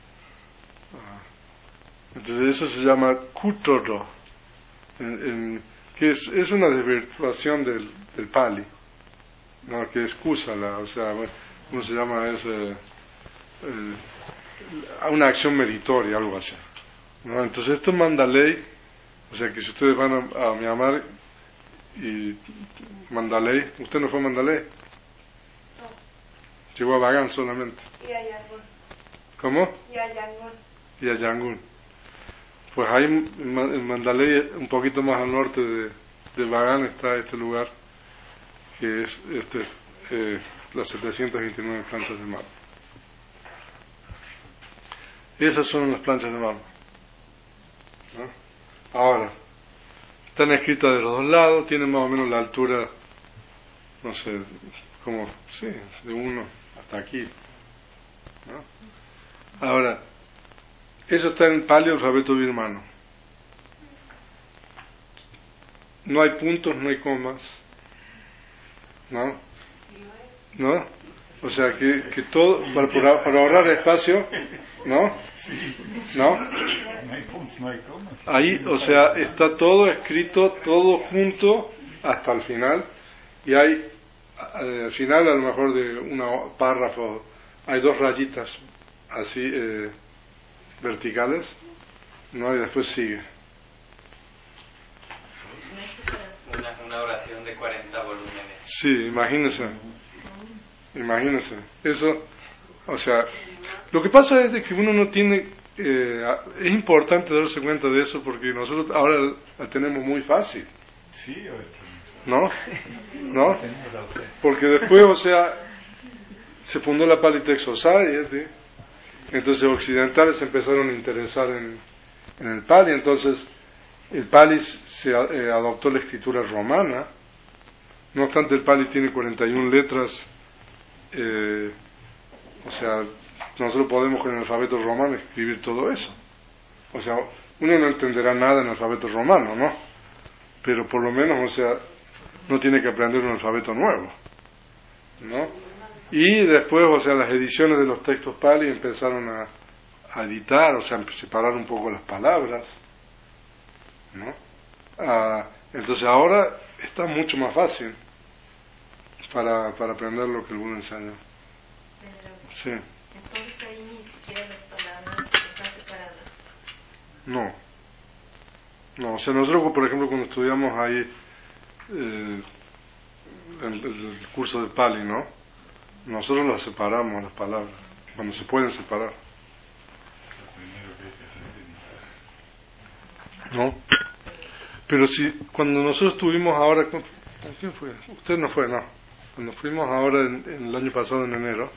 Speaker 1: Entonces eso se llama Kutoro, en, en, que es, es una desvirtuación del, del Pali, ¿no? Que es Kusala, o sea, ¿cómo se llama? Es eh, eh, una acción meritoria, algo así, ¿no? Entonces esto es Mandalay, o sea que si ustedes van a, a Myanmar y Mandalay, ¿usted no fue a Mandalay?
Speaker 2: No.
Speaker 1: Llegó a Bagan solamente.
Speaker 2: Y a Yangon.
Speaker 1: ¿Cómo?
Speaker 2: Y a Yangon.
Speaker 1: Y a Yangon. Pues ahí en Mandalay, un poquito más al norte de, de Bagan, está este lugar que es este eh, las setecientas veintinueve planchas de mármol. Esas son las planchas de mármol, ¿no? Ahora, están escritas de los dos lados, tienen más o menos la altura, no sé, como, sí, de uno hasta aquí, ¿no? Ahora, eso está en paleo alfabeto birmano. No hay puntos, no hay comas, ¿no? ¿No? O sea que, que todo, para, para ahorrar espacio, ¿no? ¿No?
Speaker 3: No hay puntos, no hay comas.
Speaker 1: Ahí, o sea, está todo escrito, todo junto hasta el final, y hay, al final a lo mejor de un párrafo, hay dos rayitas así eh, verticales, ¿no? Y después sigue.
Speaker 4: Una, una oración de cuarenta volúmenes.
Speaker 1: Sí, imagínense, imagínense, eso, o sea, lo que pasa es de que uno no tiene, eh, es importante darse cuenta de eso porque nosotros ahora la tenemos muy fácil,
Speaker 3: Sí,
Speaker 1: ¿no? ¿No? Porque después, o sea, se fundó la Pali Text Society, entonces occidentales se empezaron a interesar en, en el Pali, entonces el Pali se eh, adoptó la escritura romana, no obstante el Pali tiene cuarenta y una letras, eh, o sea, nosotros podemos con el alfabeto romano escribir todo eso, o sea, uno no entenderá nada en el alfabeto romano, ¿no? Pero por lo menos, o sea, no tiene que aprender un alfabeto nuevo, ¿no? Y después, o sea, las ediciones de los textos Pali empezaron a, a editar, o sea, a separar un poco las palabras, ¿no? Ah, entonces ahora está mucho más fácil para, para aprender lo que el Buda enseñó. Sí.
Speaker 2: Entonces ahí ni siquiera las palabras están separadas.
Speaker 1: No. No, o sea, nosotros, por ejemplo, cuando estudiamos ahí eh, el, el curso de Pali, ¿no? Nosotros las separamos, las palabras, cuando se pueden separar. ¿No? Pero si, cuando nosotros estuvimos ahora, ¿con quién fue? Usted no fue, no. Cuando fuimos ahora en, en el año pasado, en enero,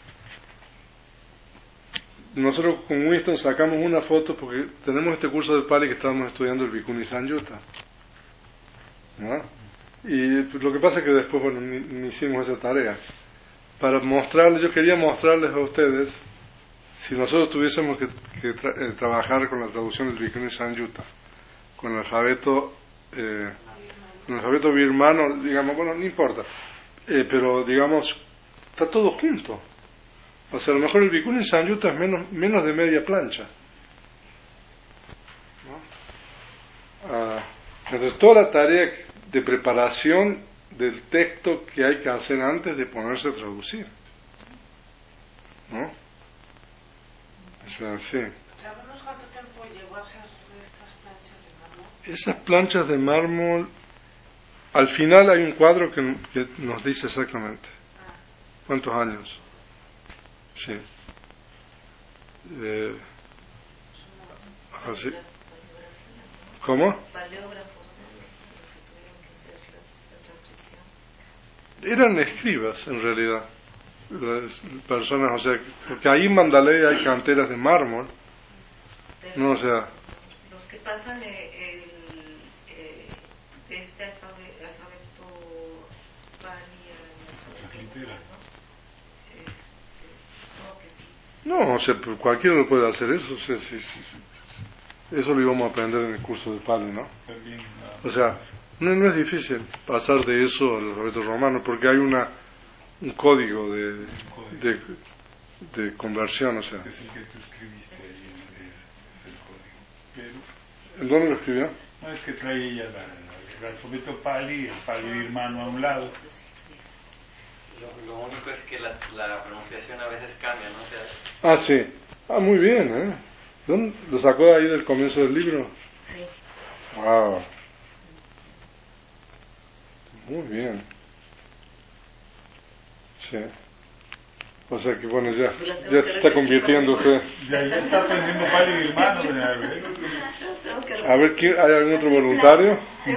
Speaker 1: nosotros con Winston sacamos una foto porque tenemos este curso de Pali que estábamos estudiando el Bhikkhuni Samyutta, ¿no? Y pues, lo que pasa es que después, bueno, ni, ni hicimos esa tarea. Para mostrarles, yo quería mostrarles a ustedes, si nosotros tuviésemos que, que tra eh, trabajar con la traducción del Bhikkhuni Samyutta, con el alfabeto, eh, con el alfabeto birmano, digamos, bueno, no importa, eh, pero digamos, está todo junto. O sea, a lo mejor el Bhikkhuni Samyutta es menos, menos de media plancha, ¿no? Ah, entonces, toda la tarea de preparación del texto que hay que hacer antes de ponerse a traducir, ¿no? O sea, sí.
Speaker 2: ¿Sabemos cuánto tiempo llevó a hacer estas planchas de mármol?
Speaker 1: Esas planchas de mármol, al final hay un cuadro que, que nos dice exactamente. ¿Cuántos años? Sí. Eh, así. ¿Cómo? Eran escribas, en realidad. Las personas, o sea, porque ahí en Mandalay hay canteras de mármol. No, o sea.
Speaker 5: Los que pasan el, el, eh, este alfabeto, alfabeto Pali al ¿no?
Speaker 1: No, o sea, cualquiera lo puede hacer eso. O sea, sí, sí, sí. Eso lo íbamos a aprender en el curso de Pali, ¿no? O sea, no, no es difícil pasar de eso al alfabeto romano, porque hay una un código de, de, de conversión, o sea.
Speaker 3: Es el que tú escribiste allí, es, es el código. Pero,
Speaker 1: ¿En dónde lo escribió?
Speaker 3: no es que trae ella la, la, el alfabeto Pali, el Pali birmano a un lado.
Speaker 4: Lo, lo único es que la, la pronunciación a veces cambia, ¿no? O sea,
Speaker 1: Ah, sí. Ah, muy bien, ¿eh? ¿Dónde? ¿Lo sacó de ahí del comienzo del libro?
Speaker 5: Sí.
Speaker 1: Wow. Muy bien. Sí. O sea que bueno, ya, ya se está convirtiendo usted.
Speaker 3: Ya, ya está aprendiendo Pali birmano, ¿verdad?
Speaker 1: A ver, ¿quién, ¿hay algún otro voluntario?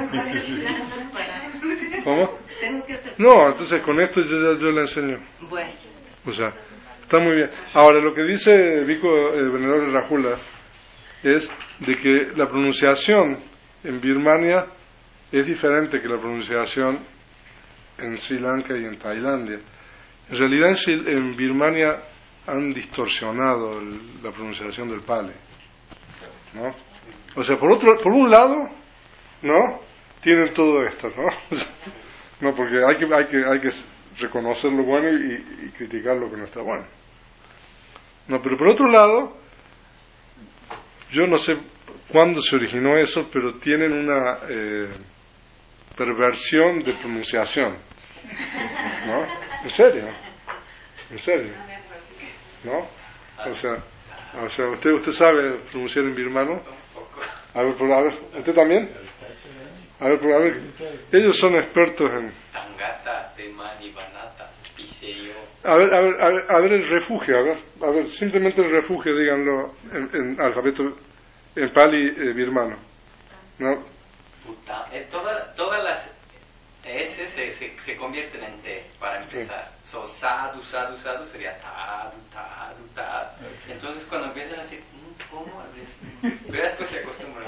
Speaker 1: ¿Cómo?
Speaker 5: Tengo que hacer.
Speaker 1: No, entonces con esto yo, yo, yo le enseño.
Speaker 5: Bueno.
Speaker 1: O sea, está muy bien. Ahora, lo que dice Vico, el venerable Rajula, es de que la pronunciación en Birmania es diferente que la pronunciación en Sri Lanka y en Tailandia. En realidad en, Sri, en Birmania han distorsionado el, la pronunciación del Pali, ¿no? O sea, por otro, por un lado, ¿no? Tienen todo esto, ¿no? No, porque hay que, hay que, hay que reconocer lo bueno y, y criticar lo que no está bueno. No, pero por otro lado, yo no sé cuándo se originó eso, pero tienen una eh, perversión de pronunciación, ¿no? ¿En serio? ¿En serio? ¿No? O sea, o sea, usted usted sabe pronunciar en birmano. A ver, por, a ver, ¿usted también? A ver, por, a ver, ellos son expertos en.
Speaker 4: Tangata, Temani, Banata, Piseo.
Speaker 1: A ver, a ver, a ver, a ver el refugio, a ver, a ver, simplemente el refugio, díganlo en, en alfabeto, en Pali eh, birmano, ¿no?
Speaker 4: Puta, eh, toda, todas las S se, se, se convierten en T para empezar. Sí. So, sadu, sadu, sadu sería tadu, tadu, tadu. Entonces cuando empiezan así, ¿cómo hablas? Pero después se acostumbran.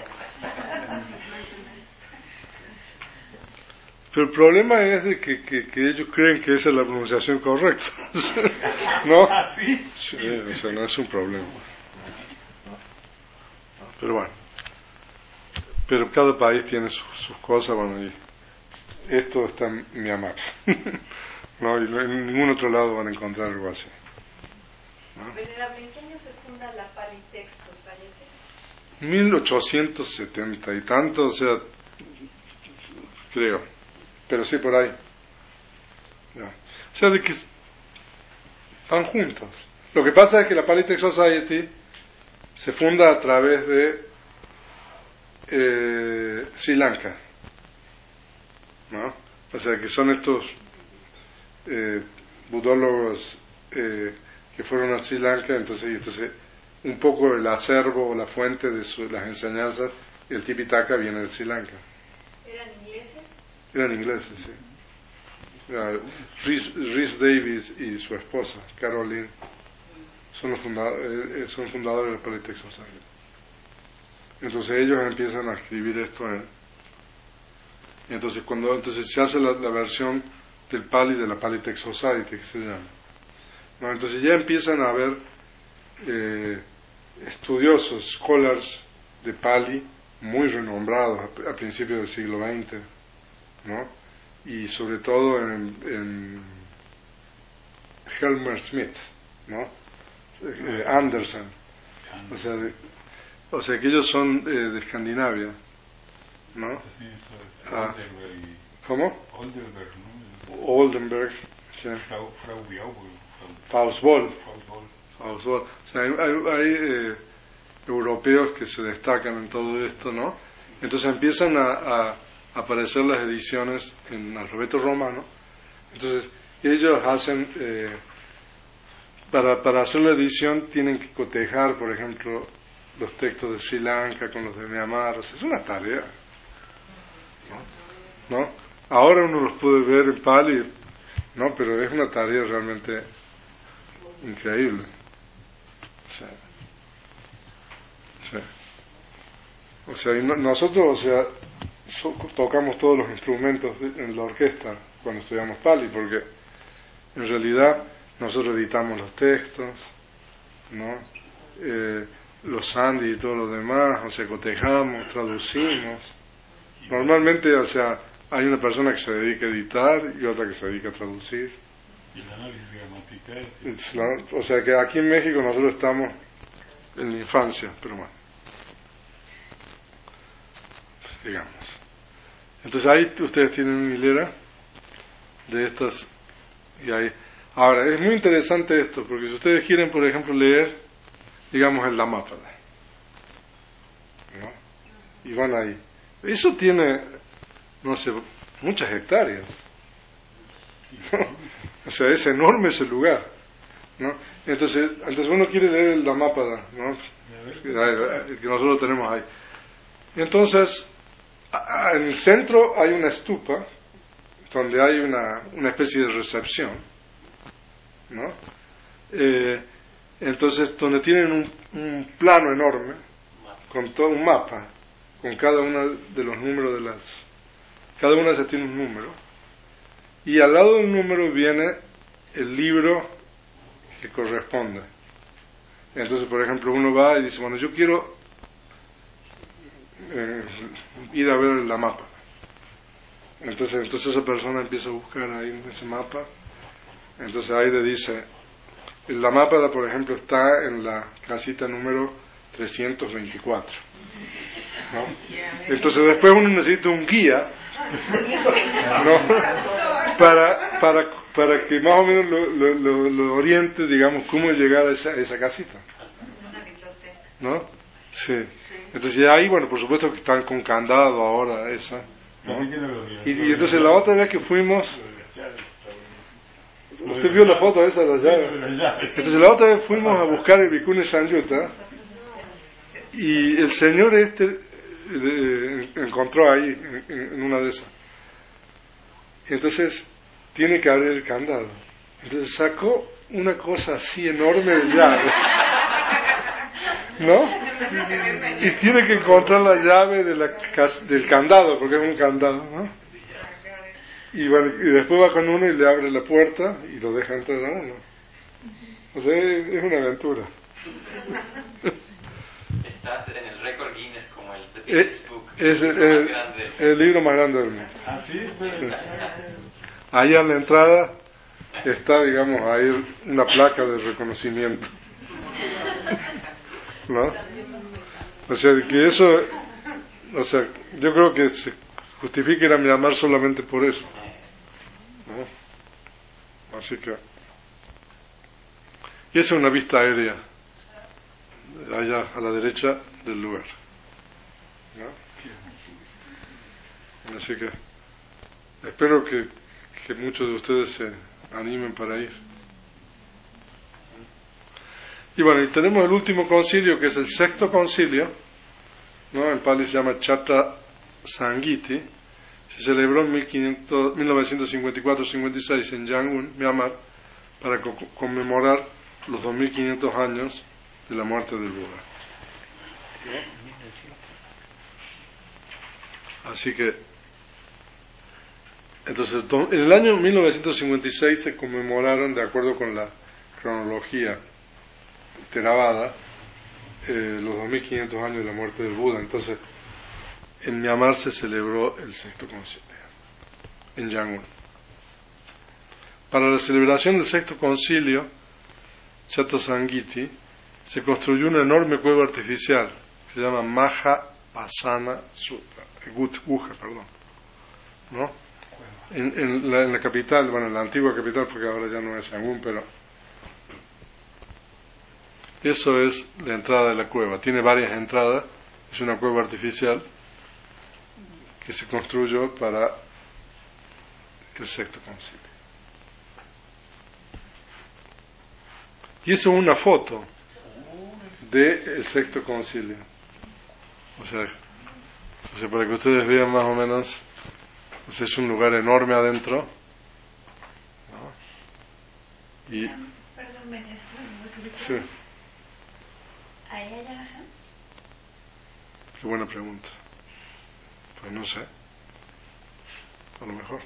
Speaker 1: Pero el problema es de que, que, que ellos creen que esa es la pronunciación correcta. ¿No?
Speaker 3: ¿Ah, sí?
Speaker 1: Sí, o sea, no es un problema. Pero bueno. Pero cada país tiene sus, sus cosas, bueno, y esto está en Myanmar. No, y en ningún otro lado van a encontrar algo así. ¿No?
Speaker 2: Venerable, ¿en qué año se funda la Pali Textos?
Speaker 1: mil ochocientos setenta y tanto, o sea, creo. Pero sí, por ahí. Ya. O sea, de que van juntos. Lo que pasa es que la Pali Text Society se funda a través de eh, Sri Lanka, ¿no? O sea, que son estos eh, budólogos eh, que fueron a Sri Lanka, entonces, y entonces un poco el acervo o la fuente de su, las enseñanzas, el Tipitaka viene de Sri Lanka.
Speaker 2: ¿Eran ingleses?
Speaker 1: Eran ingleses, sí. Uh, Rhys, Rhys Davies y su esposa, Caroline, son los fundadores, eh, son fundadores del Pali Text Society. Entonces ellos empiezan a escribir esto en, y entonces cuando entonces se hace la, la versión del Pali de la Pali Text Society, que se llama, ¿no? Entonces ya empiezan a haber eh, estudiosos, scholars de Pali muy renombrados a, a principios del siglo veinte, ¿no? Y sobre todo en, en Helmer Smith, ¿no? Eh, Anderson, o sea, de, o sea que ellos son eh, de Escandinavia, ¿no? Ah, ¿cómo?
Speaker 3: Oldenburg, ¿no?
Speaker 1: Oldenburg, sí.
Speaker 3: Frau, Frau
Speaker 1: Faustball. Faustball. O sea, hay, hay, hay eh, europeos que se destacan en todo esto, ¿no? Entonces empiezan a, a aparecer las ediciones en alfabeto romano. Entonces ellos hacen, eh, para, para hacer la edición tienen que cotejar, por ejemplo, los textos de Sri Lanka con los de Myanmar. O sea, es una tarea, ¿no? ¿No? Ahora uno los puede ver en Pali, ¿no? Pero es una tarea realmente increíble. O sea, o sea, o sea y no, nosotros, o sea, so, tocamos todos los instrumentos de, en la orquesta cuando estudiamos Pali, porque en realidad nosotros editamos los textos, ¿no? Eh, los sandhi y todo lo demás, o sea, cotejamos, traducimos. Normalmente, o sea, hay una persona que se dedica a editar y otra que se dedica a traducir.
Speaker 3: Y el análisis gramatical.
Speaker 1: La, o sea que aquí en México nosotros estamos en la infancia, pero bueno, digamos. Entonces ahí ustedes tienen una hilera de estas y ahí. Ahora, es muy interesante esto, porque si ustedes quieren, por ejemplo, leer, digamos, el Dhammapada, ¿no? Y van ahí. Eso tiene, no sé, muchas hectáreas. O sea, es enorme ese lugar, ¿no? Entonces, entonces uno quiere leer el Dhammapada, ¿no? Que nosotros tenemos ahí. Entonces, en el centro hay una estupa donde hay una, una especie de recepción, ¿no? Eh, entonces, donde tienen un, un plano enorme con todo un mapa, con cada uno de los números de las, cada una de esas tiene un número, y al lado del número viene el libro que corresponde. Entonces, por ejemplo, uno va y dice, bueno, yo quiero eh, ir a ver la mapa. Entonces, entonces esa persona empieza a buscar ahí en ese mapa. Entonces ahí le dice, la mapa, por ejemplo, está en la casita número trescientos veinticuatro, ¿no? Entonces después uno necesita un guía, ¿no? para, para, para que más o menos lo, lo, lo, lo oriente, digamos, cómo llegar a esa, a esa casita, ¿no? Sí. Entonces ya ahí, bueno, por supuesto que están con candado ahora esa, ¿no? Y, y entonces la otra vez que fuimos, usted vio la foto esa de las llaves. Entonces la otra vez fuimos a buscar el Bhikkhuni Sanyutta y el señor este eh, encontró ahí en, en una de esas. Entonces tiene que abrir el candado. Entonces sacó una cosa así enorme de llaves, ¿no? Y tiene que encontrar la llave de la, del candado, porque es un candado, ¿no? Y, bueno, y después va con uno y le abre la puerta y lo deja entrar a uno. O sea, es, es una aventura.
Speaker 4: Estás en el récord Guinness como el Guinness Book.
Speaker 1: Es el, el, el libro más grande del mundo.
Speaker 3: ¿Ah, sí? Sí.
Speaker 1: Ahí a la entrada está, digamos, ahí una placa de reconocimiento, ¿no? O sea, que eso, o sea, yo creo que se justifica ir a Myanmar solamente por eso, ¿no? Así que, y esa es una vista aérea, allá a la derecha del lugar, ¿no? Así que, espero que, que muchos de ustedes se animen para ir. Y bueno, y tenemos el último concilio, que es el sexto concilio, ¿no? En Pali se llama Chatra Sangiti. Se celebró en mil novecientos cincuenta y cuatro cincuenta y seis en Yangon, Myanmar, para co- conmemorar los dos mil quinientos años de la muerte del Buda, ¿no? Así que, entonces, en el año mil novecientos cincuenta y seis se conmemoraron, de acuerdo con la cronología Theravada, eh, los dos mil quinientos años de la muerte del Buda. Entonces, en Myanmar se celebró el sexto concilio, en Yangon. Para la celebración del sexto concilio, Chatra Sangiti, se construyó una enorme cueva artificial que se llama Mahapasana Sutta, Guha, perdón, ¿no? En, en, la, en la capital, bueno, en la antigua capital, porque ahora ya no es Yangon, pero eso es la entrada de la cueva. Tiene varias entradas, es una cueva artificial que se construyó para el sexto concilio. Y eso es una foto del Sexto Concilio. O sea, o sea, para que ustedes vean más o menos, o sea, es un lugar enorme adentro, ¿no? Y
Speaker 5: Perdón, me
Speaker 1: sí,
Speaker 5: ¿ahí hay alajá?
Speaker 1: qué buena pregunta. Pues no sé, a lo mejor.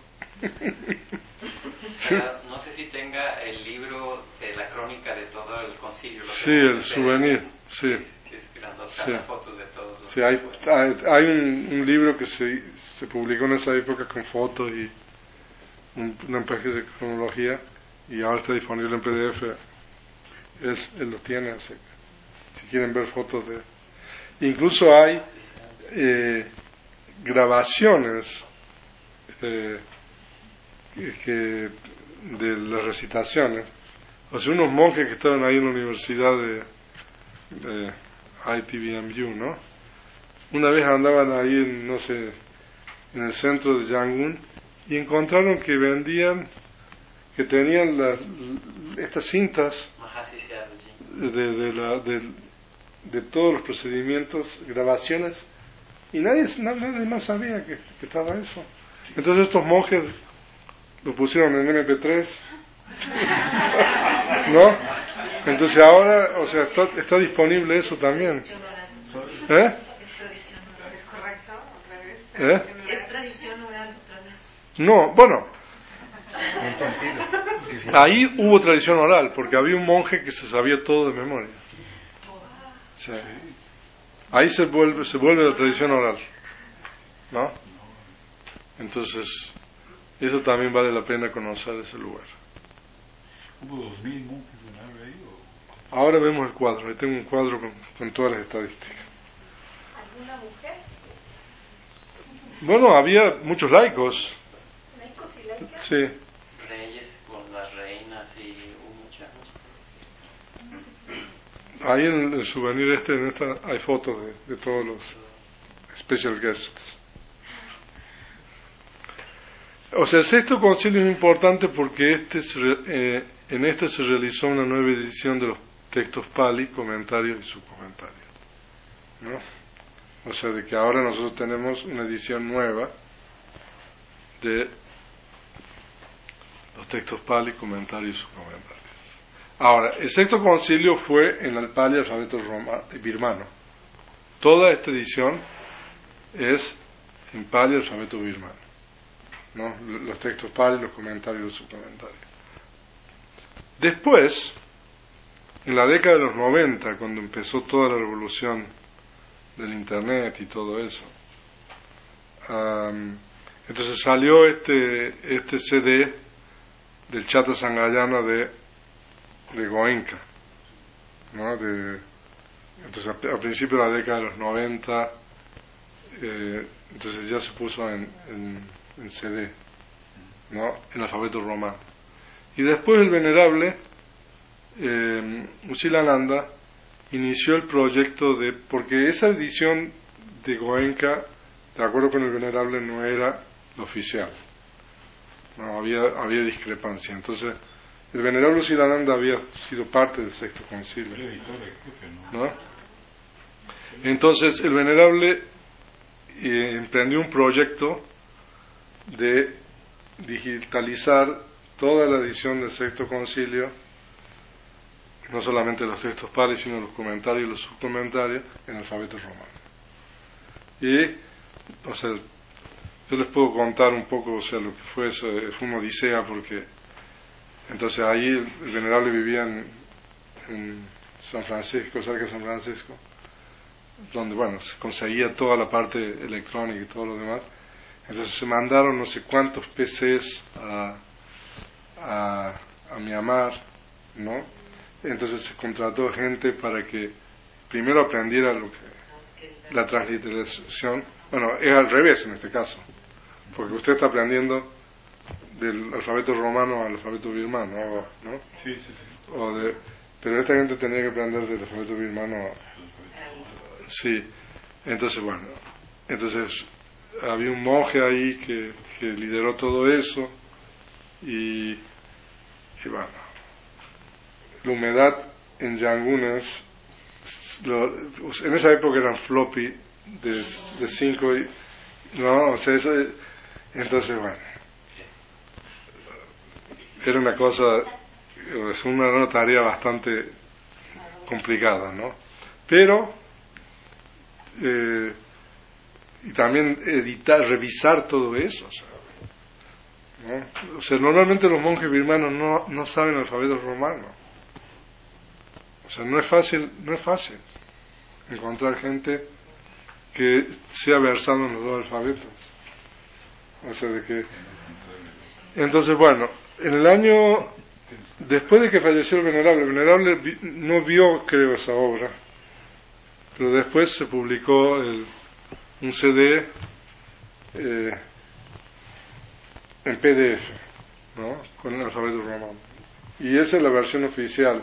Speaker 1: Sí.
Speaker 4: No sé si tenga el libro de la crónica de todo el concilio.
Speaker 1: Sí, el souvenir, sí.
Speaker 4: Es grandota,
Speaker 1: Sí.
Speaker 4: las fotos de todos los.
Speaker 1: Sí, hay, hay, hay un, un libro que se, se publicó en esa época con fotos y un, una especie de cronología, y ahora está disponible en P D F. Él, él lo tiene, así que si quieren ver fotos de... Incluso hay eh, grabaciones eh, que, de las recitaciones. O sea, unos monjes que estaban ahí en la universidad de, de I T B M U, ¿no? Una vez andaban ahí en, no sé, en el centro de Yangon y encontraron que vendían, que tenían las, estas cintas de, de, la, de, de todos los procedimientos, grabaciones, y nadie, nadie más sabía que, que estaba eso. Entonces estos monjes lo pusieron en M P tres, ¿no? Entonces ahora, o sea, está, está disponible eso también. ¿Eh?
Speaker 5: Es tradición oral.
Speaker 2: ¿Es correcto? ¿Otra vez?
Speaker 1: ¿Eh?
Speaker 5: Es tradición oral otra vez.
Speaker 1: No, bueno,
Speaker 6: En sentido.
Speaker 1: ahí hubo tradición oral, porque había un monje que se sabía todo de memoria. Sí. Ahí se vuelve, se vuelve la tradición oral, ¿no? Entonces, eso también vale la pena conocer ese lugar.
Speaker 3: ¿Hubo dos mil monjes en algo ahí? O...
Speaker 1: Ahora vemos el cuadro, ahí tengo un cuadro con, con todas las estadísticas.
Speaker 2: ¿Alguna mujer?
Speaker 1: Bueno, había muchos laicos,
Speaker 2: ¿Laicos y laicas?
Speaker 1: sí.
Speaker 4: Reyes con las reinas y un muchacho.
Speaker 1: Ahí en el souvenir este, en esta, hay fotos de, de todos los special guests. O sea, el sexto concilio es importante porque este se, eh, en este se realizó una nueva edición de los textos Pali, comentarios y subcomentarios, ¿no? O sea, de que ahora nosotros tenemos una edición nueva de los textos Pali, comentarios y subcomentarios. Ahora, el sexto concilio fue en el Pali alfabeto roma, birmano. Toda esta edición es en Pali alfabeto birmano, ¿no? Los textos Pali, los comentarios y los subcomentarios. Después, en la década de los noventa, cuando empezó toda la revolución del internet y todo eso, um, entonces salió este este C D del Chata Sangayana de de Goenka, ¿no? De, entonces a, a principios de la década de los noventa, eh, entonces ya se puso en, en, en C D, ¿no? En alfabeto romano. Y después el venerable eh, Uchilananda inició el proyecto de, porque esa edición de Goenka, de acuerdo con el venerable, no era la oficial, no había había discrepancia. Entonces el venerable Uchilananda había sido parte del sexto concilio,
Speaker 3: El editor en jefe, ¿no?
Speaker 1: ¿no? Entonces el venerable eh, emprendió un proyecto de digitalizar toda la edición del sexto concilio, no solamente los textos Pali, sino los comentarios y los subcomentarios en alfabeto romano. Y, o sea, yo les puedo contar un poco, o sea, lo que fue eso, fue una odisea, porque entonces ahí el venerable vivía en, en San Francisco, cerca de San Francisco, donde, bueno, se conseguía toda la parte electrónica y todo lo demás. Entonces se mandaron no sé cuántos P Cs a, a, a Myanmar, ¿no? Entonces se contrató gente para que primero aprendiera lo que, la transliteración. Bueno, es al revés en este caso, porque usted está aprendiendo del alfabeto romano al alfabeto birmano, ¿no?
Speaker 3: Sí, sí, sí.
Speaker 1: O de, pero esta gente tenía que aprender del alfabeto birmano. Sí, entonces bueno, entonces había un monje ahí que, que lideró todo eso y, y bueno, la humedad en Yangon es, lo, en esa época eran floppy de, de cinco y, no, o sea, eso, entonces bueno, era una cosa, es una, una tarea bastante complicada, ¿no? Pero, eh, y también editar, revisar todo eso, o sea, ¿no? O sea, normalmente los monjes birmanos no, no saben alfabeto romano. O sea, no es fácil, no es fácil encontrar gente que sea versado en los dos alfabetos. O sea, de que... Entonces, bueno, en el año... Después de que falleció el Venerable, el Venerable vi, no vio, creo, esa obra, pero después se publicó el, un C D eh, en P D F, ¿no? Con el alfabeto romano. Y esa es la versión oficial,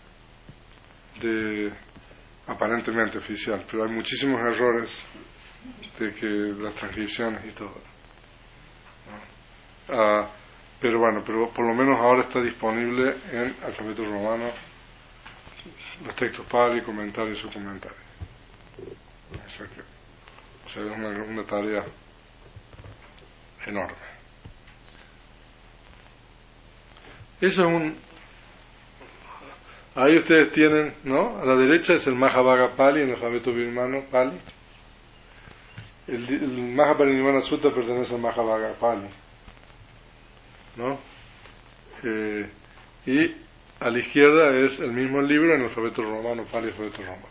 Speaker 1: de aparentemente oficial, pero hay muchísimos errores de que las transcripciones y todo, ¿no? Ah, pero bueno, pero por lo menos ahora está disponible en alfabeto romano los textos Pali, comentarios y subcomentarios. O sea que, o sea, es una, una tarea enorme. Eso es un... Ahí ustedes tienen, ¿no? A la derecha es el Mahabhaga Pali en el alfabeto birmano, Pali. El, el Mahaparinirvana Sutta pertenece al Mahabhaga Pali, ¿no? Eh, y a la izquierda es el mismo libro en el alfabeto romano, Pali, alfabeto romano.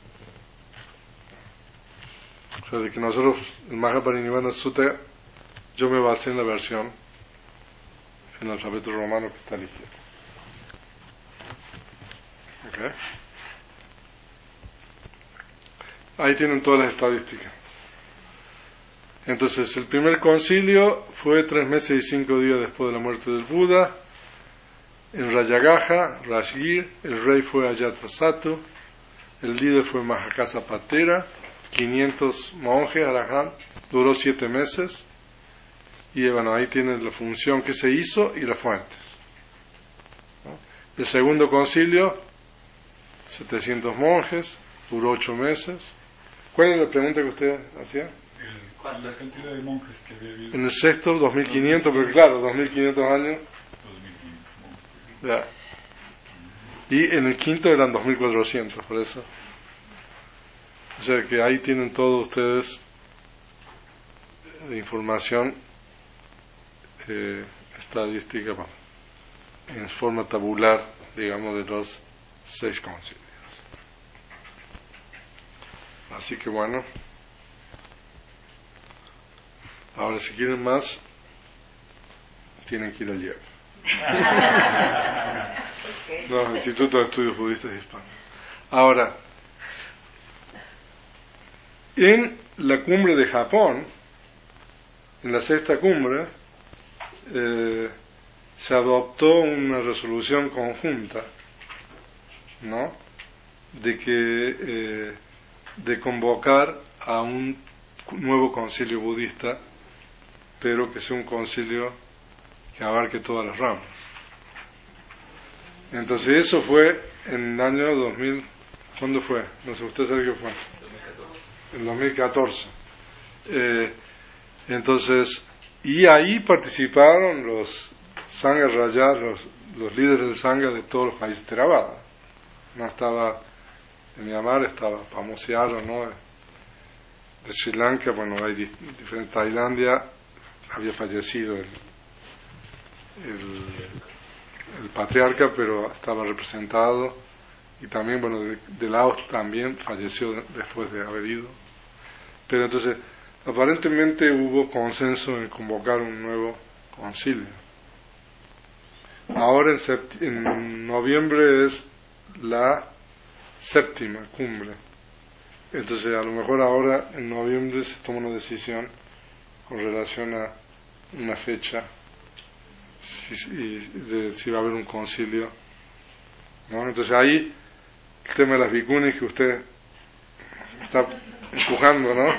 Speaker 1: O sea, de que nosotros, el Mahaparinirvana Sutta, yo me basé en la versión en el alfabeto romano que está a la izquierda. Okay. Ahí tienen todas las estadísticas. Entonces, el primer concilio fue tres meses y cinco días después de la muerte del Buda, en Rayagaja, Rajgir. El rey fue Ajatasattu, el líder fue Mahakasa Patera, quinientos monjes, Arahant, duró siete meses, y bueno, ahí tienen la función que se hizo y las fuentes, ¿no? El segundo concilio, setecientos monjes, duró ocho meses. ¿Cuál es la pregunta que usted hacía?
Speaker 3: El, la cantidad de monjes que había habido.
Speaker 1: En el sexto, dos mil quinientos, pero claro, dos mil quinientos años.
Speaker 3: dos mil quinientos monjes.
Speaker 1: Ya. Y en el quinto eran dos mil cuatrocientos, por eso. O sea que ahí tienen todos ustedes de información eh, estadística, bueno, en forma tabular, digamos, de los seis concilios. Así que bueno, ahora si quieren más, tienen que ir al I E P. No, Instituto de Estudios Budistas de Hispania. Ahora, en la cumbre de Japón, en la sexta cumbre, eh, se adoptó una resolución conjunta, ¿no? De que eh, de convocar a un nuevo concilio budista, pero que sea un concilio que abarque todas las ramas. Entonces eso fue en el año dos mil, ¿cuándo fue? No sé, usted sabe qué fue. En dos mil catorce. Eh, entonces, y ahí participaron los Sangha Raya, los, los líderes del Sangha de todos los países Theravada. No estaba en Myanmar, estaba Pamosearo, ¿no? De Sri Lanka, bueno, hay diferentes. Tailandia había fallecido el, el, el patriarca, pero estaba representado, y también, bueno, de, de Laos también falleció después de haber ido. Pero entonces, aparentemente hubo consenso en convocar un nuevo concilio. Ahora en, sept- en noviembre es la séptima cumbre. Entonces a lo mejor ahora en noviembre se toma una decisión con relación a una fecha, si, y de, si va a haber un concilio, ¿no? Entonces ahí el tema de las bhikkhunis que usted está empujando, ¿no?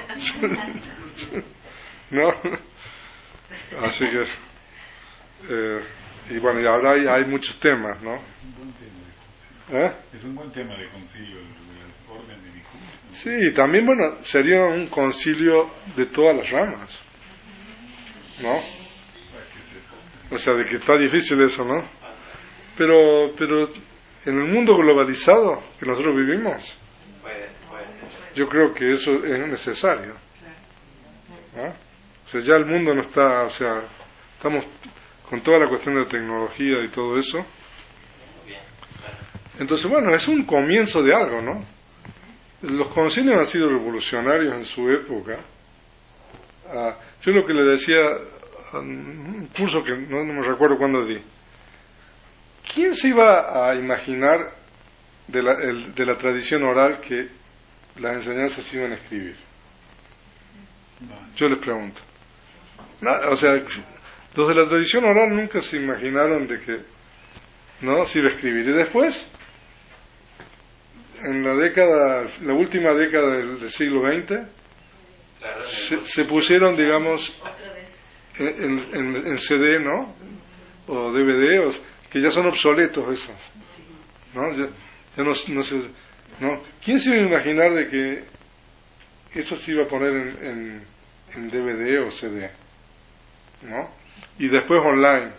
Speaker 1: ¿No? Así que eh, y bueno, y ahora hay, hay muchos temas, ¿no?
Speaker 3: Un buen tema.
Speaker 1: ¿Eh?
Speaker 3: Es un buen tema de concilio, de las órdenes de Vicuña, ¿no?
Speaker 1: Sí, también, bueno, sería un concilio de todas las ramas, ¿no?
Speaker 3: Para que se ponga.
Speaker 1: O sea, de que está difícil eso, ¿no? Pero, pero en el mundo globalizado que nosotros vivimos,
Speaker 4: Puede, puede ser.
Speaker 1: yo creo que eso es necesario, ¿no? O sea, ya el mundo no está, o sea, estamos con toda la cuestión de la tecnología y todo eso.
Speaker 4: Bien, claro.
Speaker 1: Entonces, bueno, es un comienzo de algo, ¿no? Los concilios han sido revolucionarios en su época. Ah, yo lo que le decía, a un curso que no, no me recuerdo cuándo di, ¿quién se iba a imaginar de la, el, de la tradición oral que las enseñanzas se iban a escribir?
Speaker 3: No.
Speaker 1: Yo les pregunto. No, o sea, los de la tradición oral nunca se imaginaron de que no se iba a escribir. Y después, en la década, la última década del, del siglo veinte,
Speaker 4: Claro,
Speaker 1: se, se pusieron, digamos,
Speaker 5: Otra vez.
Speaker 1: en, en, en C D, ¿no? O D V D, o, que ya son obsoletos esos, ¿no? Ya, ya no, no se, ¿no? ¿Quién se iba a imaginar de que eso se iba a poner en, en, en D V D o C D, ¿no? Y después online,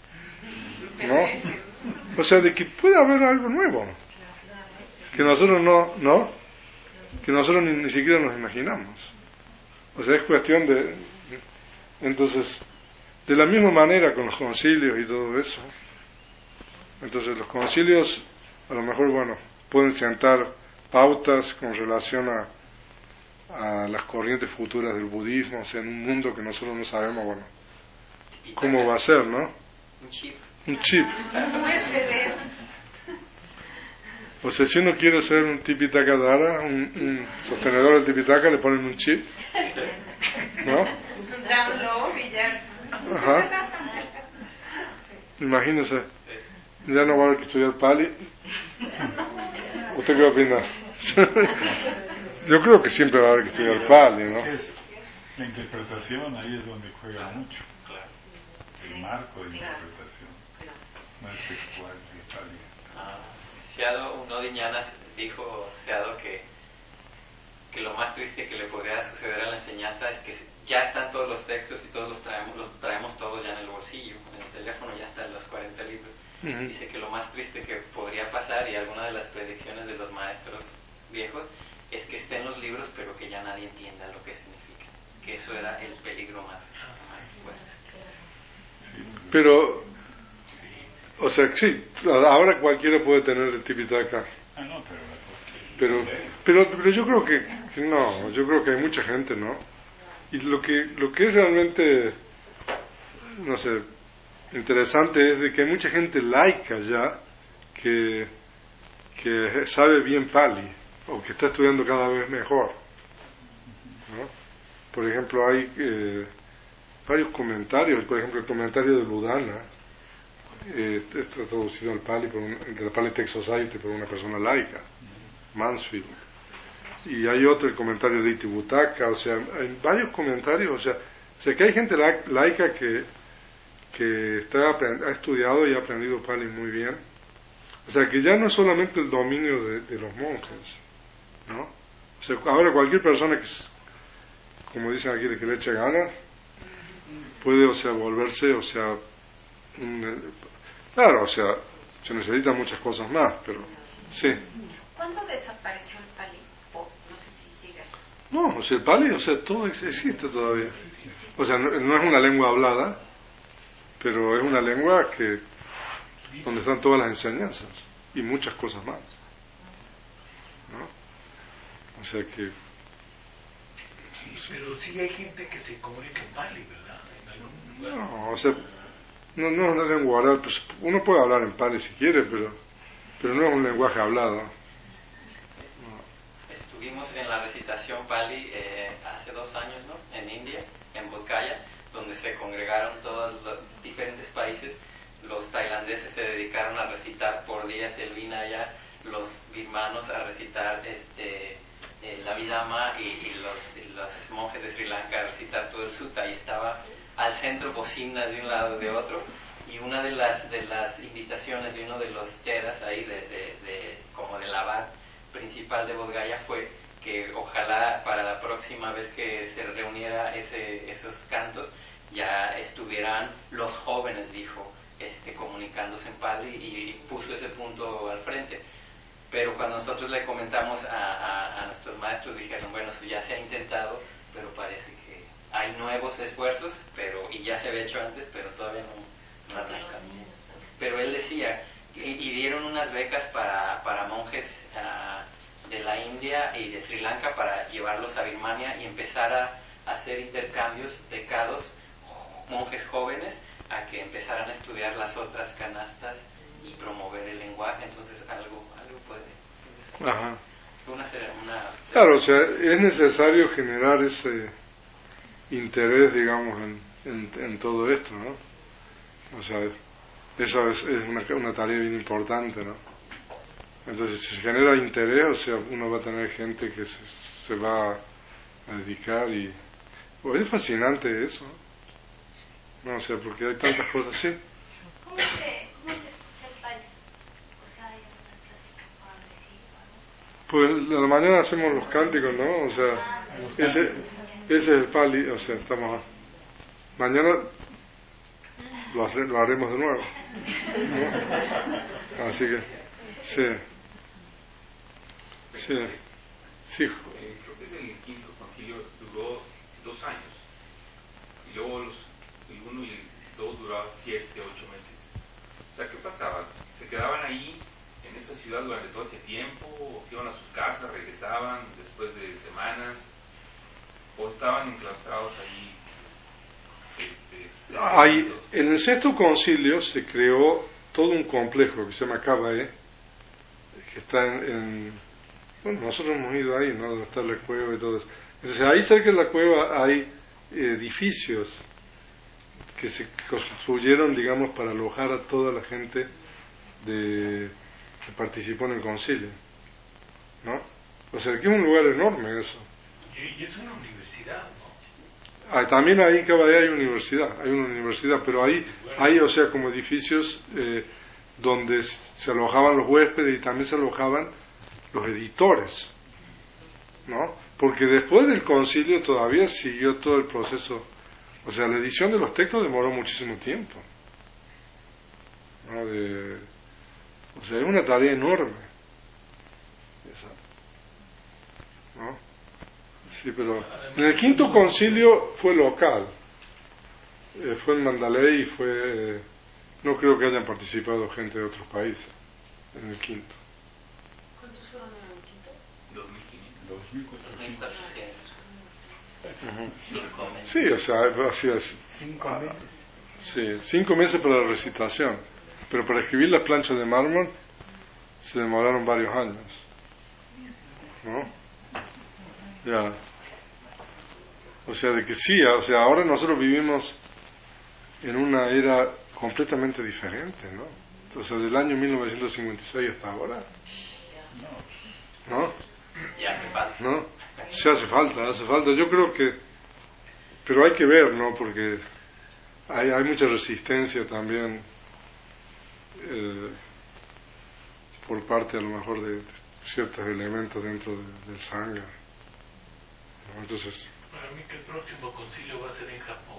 Speaker 1: ¿no? O sea, de que puede haber algo nuevo que nosotros no, ¿no? Que nosotros ni, ni siquiera nos imaginamos. O sea, es cuestión de... Entonces, de la misma manera con los concilios y todo eso. Entonces, los concilios, a lo mejor, bueno, pueden sentar pautas con relación a, a las corrientes futuras del budismo, o sea, en un mundo que nosotros no sabemos, bueno, cómo va a ser, ¿no?
Speaker 4: Un chip.
Speaker 1: Un chip.
Speaker 2: U S B.
Speaker 1: O sea, si uno quiere ser un tipitaka dara, un, un sostenedor del tipitaka, le ponen un chip, ¿no?
Speaker 2: Download y ya.
Speaker 1: Ajá. Imagínese, ya no va a haber que estudiar Pali. ¿Usted qué opina? Yo creo que siempre va a haber que estudiar Pali, ¿no?
Speaker 3: Es la interpretación, ahí es donde juega mucho.
Speaker 4: Claro.
Speaker 3: El marco de interpretación. No es textual, es Pali.
Speaker 4: Ah, Seado, uno de Ñanas dijo, Seado, que, que lo más triste que le podría suceder a la enseñanza es que ya están todos los textos y todos los traemos, los traemos todos ya en el bolsillo, en el teléfono ya están los cuarenta libros.
Speaker 1: Uh-huh.
Speaker 4: Dice que lo más triste que podría pasar, y alguna de las predicciones de los maestros viejos, es que estén los libros pero que ya nadie entienda lo que significa. Que eso era el peligro más, más fuerte.
Speaker 1: Pero, o sea, sí, ahora cualquiera puede tener el tipitaka.
Speaker 3: Ah, no, pero...
Speaker 1: Pero, pero, pero yo creo que, que no, yo creo que hay mucha gente, ¿no? Y lo que, lo que es realmente, no sé, interesante es de que hay mucha gente laica ya que, que sabe bien Pali, o que está estudiando cada vez mejor, ¿no? Por ejemplo, hay eh, varios comentarios, por ejemplo, el comentario de Budana, eh, está traducido al Pali, por un, de la Pali Text Society, por una persona laica, Mansfield. Y hay otro, el comentario de Itibutaka, o sea, hay varios comentarios, o sea, o sea que hay gente la, laica que, que está, ha estudiado y ha aprendido Pali muy bien. O sea, que ya no es solamente el dominio de, de los monjes, ¿no? O sea, ahora cualquier persona que, como dicen aquí, que le eche ganas, puede, o sea, volverse, o sea, un, claro, o sea, se necesitan muchas cosas más, pero sí.
Speaker 5: ¿Cuándo desapareció el Pali? Oh, no sé si sigue.
Speaker 1: No, o sea, el Pali, o sea, todo existe todavía. O sea, no, no es una lengua hablada, pero es una lengua que donde están todas las enseñanzas y muchas cosas más, ¿no? O sea que...
Speaker 7: Pero sí hay gente que se comunica en Pali, ¿verdad? En algún lugar.
Speaker 1: No, o sea, no, no es una lengua oral, pues uno puede hablar en Pali si quiere, pero, pero no es un lenguaje hablado.
Speaker 4: Estuvimos en la recitación Pali eh, hace dos años, ¿no? En India, en Bodh Gaya, donde se congregaron todos los diferentes países. Los tailandeses se dedicaron a recitar por días el Vinaya, los birmanos a recitar este, eh, la Vidama y, y, los, y los monjes de Sri Lanka a recitar todo el Sutta. Y estaba al centro bocinas de un lado y de otro, y una de las de las invitaciones de uno de los teras ahí de, de, de como del abad principal de Bodh Gaya fue que ojalá para la próxima vez que se reuniera ese, esos cantos ya estuvieran los jóvenes, dijo, este, comunicándose en Pali, y puso ese punto al frente. Pero cuando nosotros le comentamos a, a, a nuestros maestros, dijeron, bueno, eso ya se ha intentado, pero parece que hay nuevos esfuerzos, pero y ya se había hecho antes, pero todavía no, no arrancan. Pero él decía, y, y dieron unas becas para, para monjes uh, de la India y de Sri Lanka para llevarlos a Birmania y empezar a, a hacer intercambios de cados, monjes jóvenes, a que empezaran a estudiar las otras canastas y promover el lenguaje. Entonces algo algo puede.
Speaker 1: Ajá.
Speaker 4: Una, una,
Speaker 1: claro, o sea, es necesario generar ese interés, digamos, en, en, en todo esto, ¿no? O sea, esa es, es una, una tarea bien importante, ¿no? Entonces, si se genera interés, o sea, uno va a tener gente que se, se va a dedicar y... Pues es fascinante eso, ¿no? O sea, porque hay tantas cosas así.
Speaker 5: ¿Cómo se, cómo se escucha el Pali? O sea, hay algunas clases
Speaker 1: Pues a la mañana hacemos los cánticos, ¿no? O sea, ese, ese es el Pali, o sea, estamos... Mañana lo, hace, lo haremos de nuevo, ¿no? Así que, sí. Sí. Sí.
Speaker 8: Eh, creo que es el quinto concilio, duró dos años. Y luego los, el uno y el dos duraban siete, ocho meses. O sea, ¿qué pasaba? ¿Se quedaban ahí en esa ciudad durante todo ese tiempo? ¿O se iban a sus casas, regresaban después de semanas? ¿O estaban enclaustrados allí? Este,
Speaker 1: Hay, en el sexto concilio se creó todo un complejo que se llama Cabae, que está en, en... Bueno, nosotros hemos ido ahí, ¿no? Donde está la cueva y todo eso. Entonces, ahí cerca de la cueva hay edificios que se construyeron, digamos, para alojar a toda la gente de, que participó en el concilio, ¿no? O sea, que es un lugar enorme eso.
Speaker 7: Y, y es una universidad, ¿no?
Speaker 1: Ah, también ahí en Cabaé hay universidad, hay una universidad, pero ahí hay, o sea, como edificios eh, donde se alojaban los huéspedes y también se alojaban los editores, ¿no? Porque después del concilio todavía siguió todo el proceso, o sea, la edición de los textos demoró muchísimo tiempo, ¿no? De, o sea, es una tarea enorme, esa, ¿no? Sí, pero en el quinto concilio fue local, eh, fue en Mandalay y fue, eh, no creo que hayan participado gente de otros países en el quinto.
Speaker 2: ¿Cuántos fueron en el quinto?
Speaker 8: dos mil quinientos.
Speaker 3: dos mil cuatrocientos.
Speaker 4: Uh-huh.
Speaker 1: Sí, o sea, así es.
Speaker 6: Cinco meses.
Speaker 1: Sí, cinco meses para la recitación, pero para escribir las planchas de mármol se demoraron varios años, ¿no? Ya. O sea, de que sí, o sea, ahora nosotros vivimos en una era completamente diferente, ¿no? Entonces, del año mil novecientos cincuenta y seis hasta ahora, ¿no?
Speaker 4: Ya hace falta.
Speaker 1: ¿No? Sí hace falta, hace falta. Yo creo que, pero hay que ver, ¿no? Porque hay, hay mucha resistencia también eh, por parte a lo mejor de, de ciertos elementos dentro de, del sangha, ¿no? Entonces,
Speaker 7: Para mí que el próximo concilio va a ser en Japón.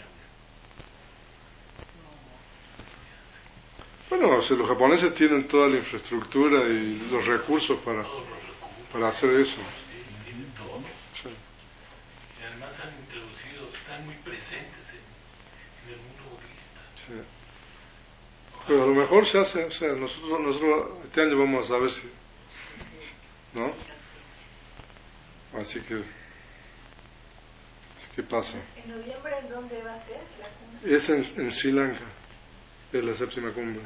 Speaker 1: bueno, o sea, los japoneses tienen toda la infraestructura y los recursos para,
Speaker 7: Todos los recursos.
Speaker 1: para hacer eso.
Speaker 7: Tienen todo.
Speaker 1: Sí.
Speaker 7: Y además han introducido, están muy presentes en, en el mundo budista.
Speaker 1: Sí. Pero a lo mejor se hace, o sea, nosotros, nosotros este año vamos a saber si, ¿no? Así que, ¿qué pasa?
Speaker 2: ¿En noviembre en dónde va a ser la cumbre?
Speaker 1: Es en, en Sri Lanka, es la séptima cumbre.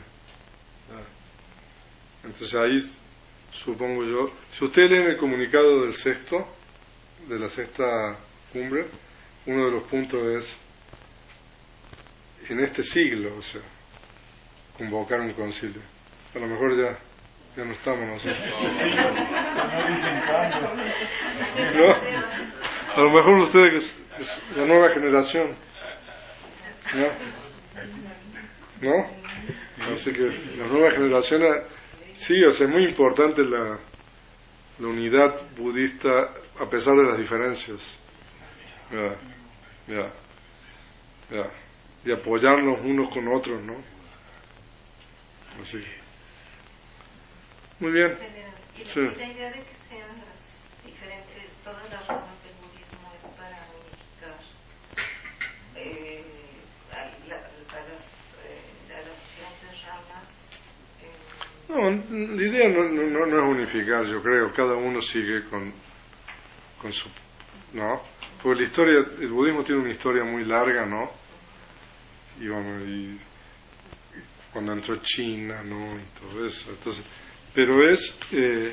Speaker 1: Ah. Entonces ahí, supongo yo, si ustedes leen el comunicado del sexto, de la sexta cumbre, uno de los puntos es, en este siglo, o sea, convocar un concilio. A lo mejor ya, ya no estamos nosotros.
Speaker 3: No dicen cuándo.
Speaker 1: ¿No? A lo mejor ustedes, que es, es la nueva generación, ¿no? ¿no? Así que las nuevas generaciones, sí, o sea, es muy importante la, la unidad budista a pesar de las diferencias. Ya, ya, ya. Y apoyarnos unos con otros, ¿no? Así. Muy bien.
Speaker 9: Y la,
Speaker 1: Sí.
Speaker 9: y la idea de que sean las diferentes, todas las ramas del budismo es para unificar eh, a, la, a, las, eh, a las diferentes ramas. Eh.
Speaker 1: No, la idea no, no, no es unificar, yo creo. Cada uno sigue con, con su... ¿no? Porque la historia, el budismo tiene una historia muy larga, ¿no? Y bueno, y cuando entró China, ¿no? Y todo eso. Entonces, pero es eh,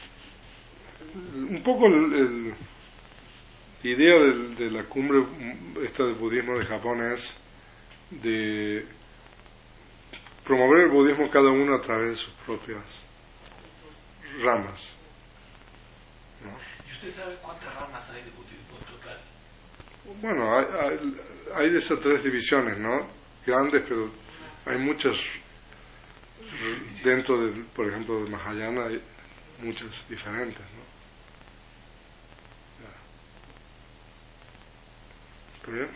Speaker 1: un poco el, el, la idea del, de la cumbre esta del budismo de Japón es de promover el budismo cada uno a través de sus propias ramas, ¿no?
Speaker 7: ¿Y usted sabe cuántas ramas hay de budismo total?
Speaker 1: Bueno, hay, hay, hay de esas tres divisiones, ¿no? Grandes, pero hay muchas dentro del, por ejemplo, de Mahayana hay muchas diferentes, ¿no? ¿Está bien?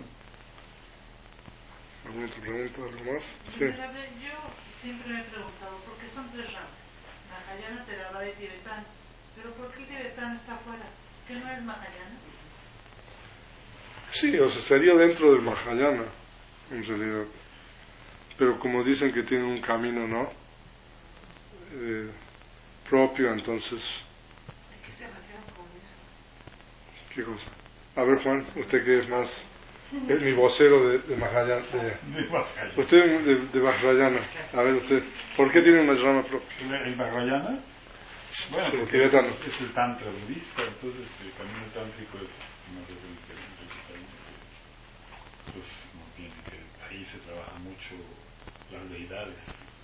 Speaker 1: ¿Alguna otra pregunta? ¿Algo más? Sí.
Speaker 2: Yo siempre me he preguntado por qué son tres ramas: Mahayana, Theravada y Tibetano. Pero ¿por qué el tibetano está afuera? ¿Qué no es Mahayana?
Speaker 1: Sí, o sea, sería dentro del Mahayana, en realidad. Pero como dicen que tienen un camino, ¿no? Eh, propio, entonces...
Speaker 2: ¿A qué se refieren con eso?
Speaker 1: ¿Qué cosa? A ver, Juan, usted que es más... es mi vocero de, de Mahayana. De,
Speaker 3: De Mahayana.
Speaker 1: usted de, de Vajrayana. A ver, usted, ¿por qué tiene una rama propia?
Speaker 3: ¿El Vajrayana? Bueno,
Speaker 1: Sí,
Speaker 3: porque
Speaker 1: tibetano.
Speaker 3: es, es el tantra budista, entonces el camino tántrico es una cosa diferente. Entonces no tiene que, ahí se trabaja mucho las deidades.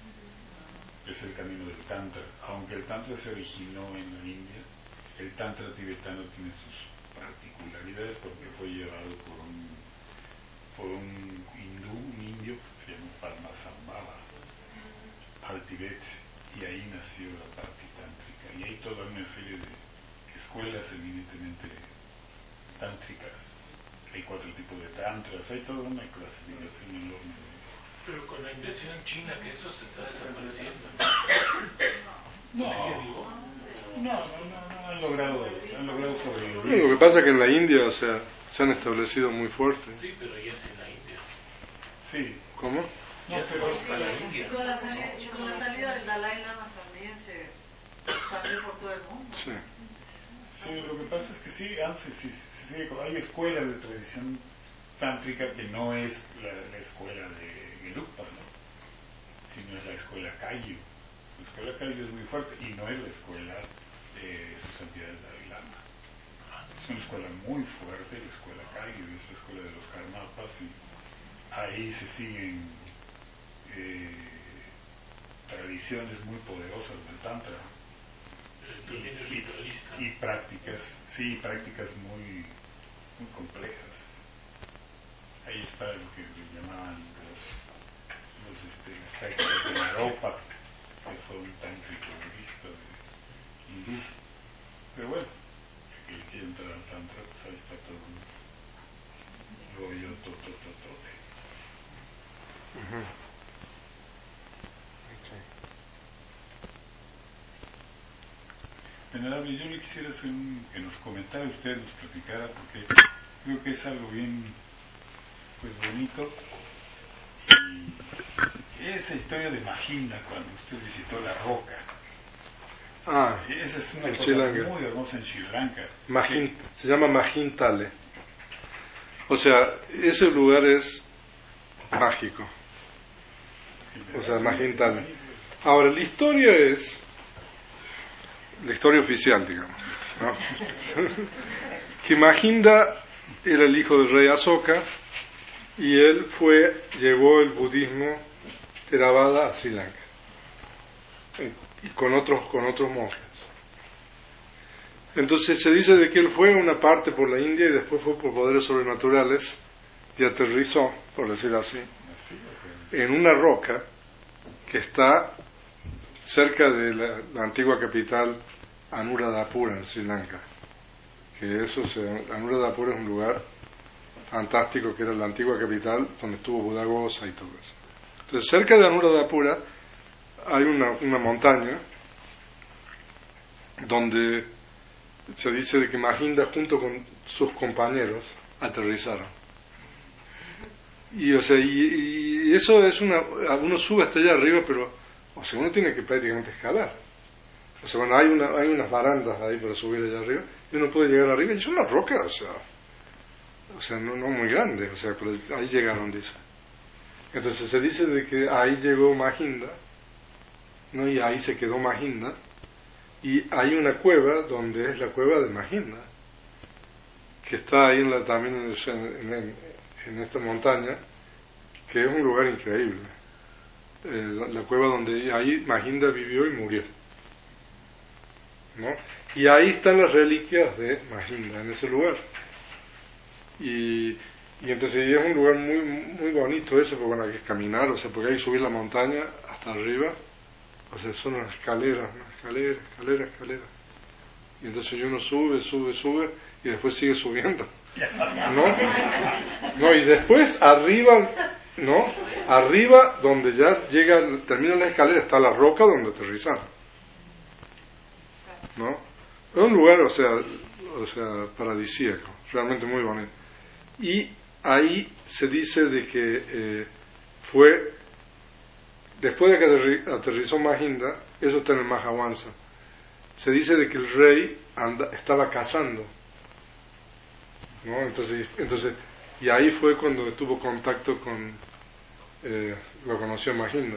Speaker 3: Es el camino del tantra. Aunque el tantra se originó en la India, el tantra tibetano tiene sus particularidades porque fue llevado por un por un hindú, un indio que se llama Padmasambhava al Tibet, y ahí nació la parte tántrica, y hay toda una serie de escuelas eminentemente tántricas. Hay cuatro tipos de tantras, hay toda una clasificación enorme.
Speaker 7: Pero con la inversión china, que eso se está desapareciendo.
Speaker 3: No,
Speaker 7: ¿Sigue vivo?
Speaker 3: no, no, no, no han logrado, han logrado sobrevivir.
Speaker 1: Bueno, lo que pasa es que en la India, o sea, se han establecido muy fuerte.
Speaker 7: Sí, pero ya es en la India.
Speaker 3: Sí.
Speaker 1: ¿Cómo?
Speaker 3: No,
Speaker 7: Ya se
Speaker 3: pero
Speaker 7: va para la India.
Speaker 2: Con la, salida, con la salida del Dalai Lama también se expandió por todo el mundo.
Speaker 1: Sí.
Speaker 3: sí, lo que pasa es que sí, antes sí, sí, sí, hay escuelas de tradición tántrica que no es la, la escuela de Gelugpa, ¿no? Sino es la escuela Kagyu. La escuela Kagyu es muy fuerte y no es la escuela de su santidad el Dalai Lama. Es una escuela muy fuerte, la escuela Kagyu, es la escuela de los Karmapas, y ahí se siguen eh, tradiciones muy poderosas del Tantra.
Speaker 7: El dominio ritualista.
Speaker 3: Y, y prácticas, sí, prácticas muy, muy complejas. Ahí está lo que le llamaban los, los este, las prácticas de Naropa, que fue un tántrico budista de hindú. Pero bueno, que el que entra al tantra, pues ahí está todo un rollo totototote.
Speaker 1: Uh-huh. Okay.
Speaker 3: Venerable, yo le quisiera hacer un, que nos comentara usted, nos platicara, porque creo que es algo bien, pues bonito. Y esa historia de Mahinda, cuando usted visitó la roca,
Speaker 1: Ah,
Speaker 3: esa es una
Speaker 1: en
Speaker 3: cosa
Speaker 1: Sri Lanka.
Speaker 3: muy hermosa en Sri Lanka.
Speaker 1: Mahin, se llama Mahintale. O sea, ese lugar es mágico. O sea, Mahintale. Ahora, la historia es la historia oficial, digamos, ¿no? Que Mahinda era el hijo del rey Asoka y él fue, llevó el budismo Theravada a Sri Lanka y con otros, con otros monjes. Entonces se dice de que él fue una parte por la India y después fue por poderes sobrenaturales y aterrizó, por decirlo así, en una roca que está cerca de la, la antigua capital Anuradhapura en Sri Lanka. Que eso se, Anuradhapura es un lugar fantástico, que era la antigua capital donde estuvo Buddhaghosa y todo eso. Entonces, cerca de Anuradhapura hay una, una montaña donde se dice de que Mahinda junto con sus compañeros aterrizaron. Y o sea, y, y eso es una, uno sube hasta allá arriba, pero o sea, uno tiene que prácticamente escalar. O sea, bueno, hay una, hay unas barandas ahí para subir allá arriba, y uno puede llegar arriba, y es una roca, o sea, o sea, no, no muy grande, o sea, pero ahí llegaron, dice. Entonces se dice de que ahí llegó Mahinda, ¿no? Y ahí se quedó Mahinda, y hay una cueva donde es la cueva de Mahinda, que está ahí en la, también en, en, en esta montaña, que es un lugar increíble. Eh, la, la cueva donde ahí Mahinda vivió y murió, ¿no? Y ahí están las reliquias de Mahinda, en ese lugar. Y, y entonces y es un lugar muy muy bonito ese, porque bueno, hay que caminar, o sea, porque hay que subir la montaña hasta arriba, o sea, son unas escaleras, una escalera, escalera, escalera. Y entonces uno sube, sube, sube, y después sigue subiendo, ¿no? No, y después arriba, ¿no? Arriba, donde ya llega, termina la escalera, está la roca donde aterrizaron, ¿no? Es un lugar, o sea, o sea, paradisíaco, realmente muy bonito. Y ahí se dice de que eh, fue, después de que aterrizó Mahinda, eso está en el Mahavansa, se dice de que el rey anda, estaba cazando, ¿no? Entonces, entonces, y ahí fue cuando tuvo contacto con, eh, lo conoció Mahinda,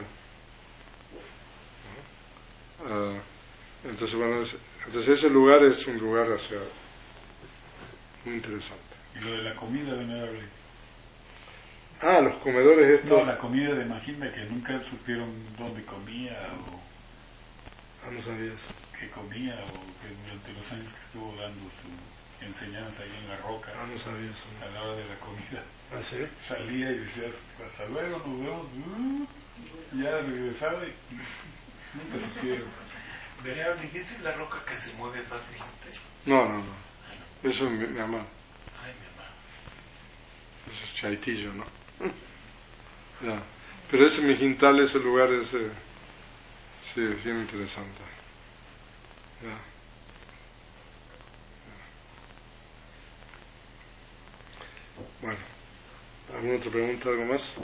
Speaker 1: ¿no? Uh, entonces, bueno, es, entonces ese lugar es un lugar, o sea, muy interesante.
Speaker 3: Y lo de la comida de Nerable.
Speaker 1: Ah, los comedores estos.
Speaker 3: No, la comida de Mahinda, que nunca supieron dónde comía o...
Speaker 1: Ah, no sabía eso.
Speaker 3: Que comía o que durante los años que estuvo dando su enseñanza ahí en la roca.
Speaker 1: Ah, no sabía eso.
Speaker 3: A la hora de la comida.
Speaker 1: ¿Ah, sí?
Speaker 3: Salía y decía, hasta luego, nos vemos. Uh, ya regresaba y nunca supieron.
Speaker 7: Venerable, ¿y esa es la roca que se mueve fácilmente?
Speaker 1: No, no, no. Eso es mi, mi mamá.
Speaker 7: Ay, mi mamá.
Speaker 1: Eso es Chaitillo, ¿no? Ya. Pero ese Mijintal, ese lugar, ese, sí, es bien interesante. Ya. Ya. Bueno, ¿alguna otra pregunta, algo más?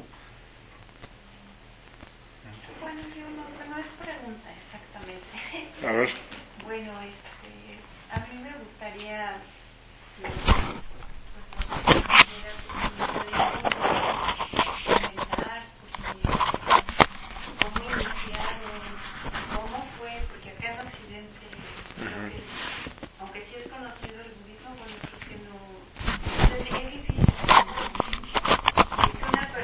Speaker 10: Bueno, yo no, no es pregunta exactamente.
Speaker 1: A ver.
Speaker 10: Bueno, este, a mí me gustaría